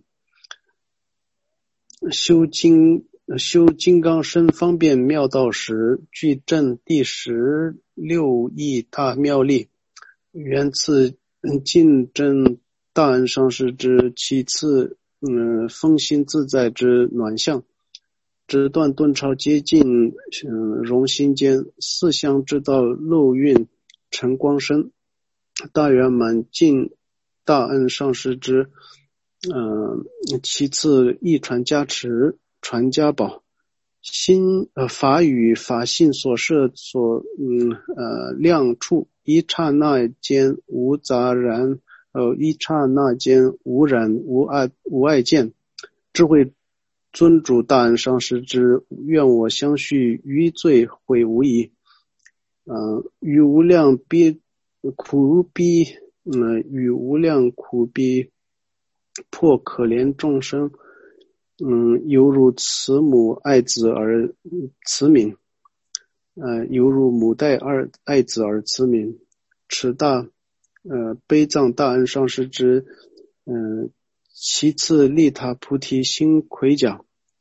修金修金刚身方便妙道时，具证第十六义大妙力，原次净真大恩上师之其次，嗯，风心自在之暖相，直断顿超接近，嗯，容心间四相之道漏蕴成光身，大圆满尽大恩上师之，呃，其次一传加持传家宝，心呃法语法性所摄所嗯呃量处，一刹那间无杂然，呃一刹那间无染无爱无爱见，智慧尊主大恩上师之，愿我相续于罪悔无疑，呃与无量逼苦逼嗯与无量苦逼破可怜众生，嗯，犹如慈母爱子而慈悯， 呃，犹如母带二爱子而慈悯，持大呃悲藏大恩上师之嗯，其次利他菩提心盔甲，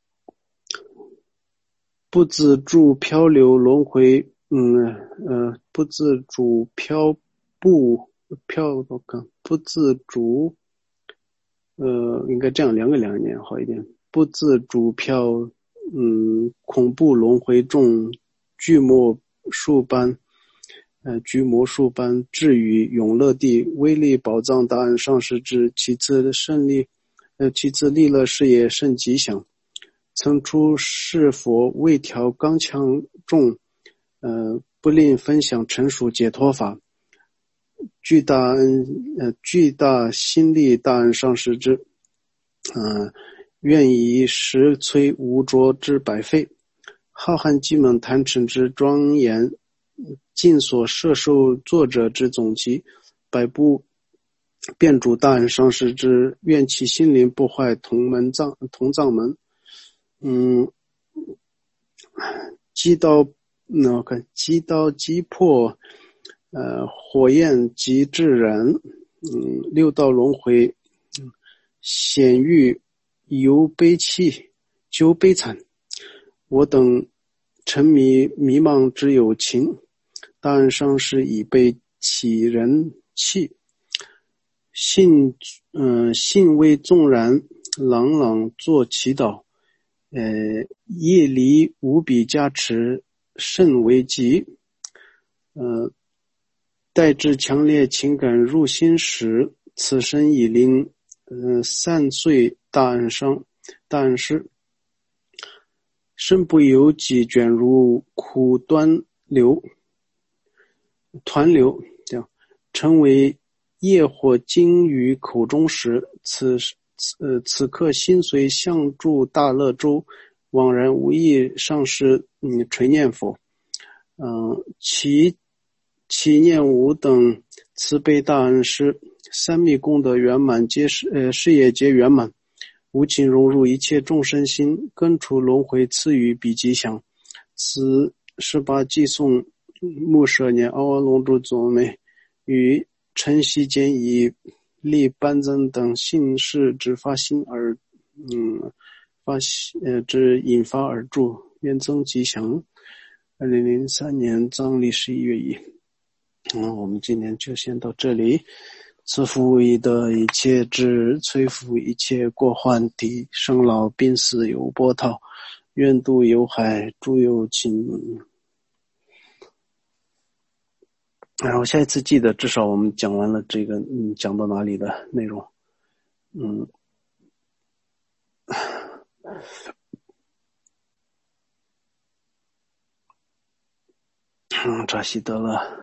不自助漂流轮回，嗯呃，不自主漂不漂不自主，呃，应该这样两个两念好一点，不自主漂，嗯，恐怖轮回中巨魔术般。呃，居魔术般置于永乐地，威力宝藏大恩上师之。其次的胜利，呃，其次利乐事业甚吉祥。曾出世佛未调刚强众，呃，不吝分享成熟解脱法。巨大恩，呃，巨大心力大恩上师之。呃，愿以实摧无着之百废，浩瀚基本坛城之庄严。尽所摄受作者之总集，百部遍主大恩上师之，愿其心灵不坏，同门藏同藏门。嗯，击刀，那我看击刀击破，呃，火焰即致燃，嗯，六道轮回，嗯，显欲犹悲戚，究悲惨。我等沉迷迷茫之有情。大恩上师已被起人气，信嗯、呃、信为纵然，朗朗作祈祷，呃业离无比加持，甚为急。呃，待至强烈情感入心时，此生已临呃三岁大恩上大恩师，身不由己卷入苦端流。团流，这样成为业火精于口中时，此呃此刻心随相助大乐洲，惘然无意上师嗯垂念佛，嗯、呃、其其念无等慈悲大恩师，三密功德圆满，皆是呃事业皆圆满，无情融入一切众生心，根除轮回，赐予彼吉祥。此十八偈颂。木舍年阿瓦龙珠佐美与晨曦间以利班增等姓氏之发心而嗯发呃之引发而著，愿增吉祥。二零零三年藏历十一月一。嗯，我们今天就先到这里。慈父无疑的一切智，摧伏一切过患体，生老病死有波涛，愿度有海诸有情。然后下一次记得至少我们讲完了这个嗯讲到哪里的内容。嗯嗯扎西德勒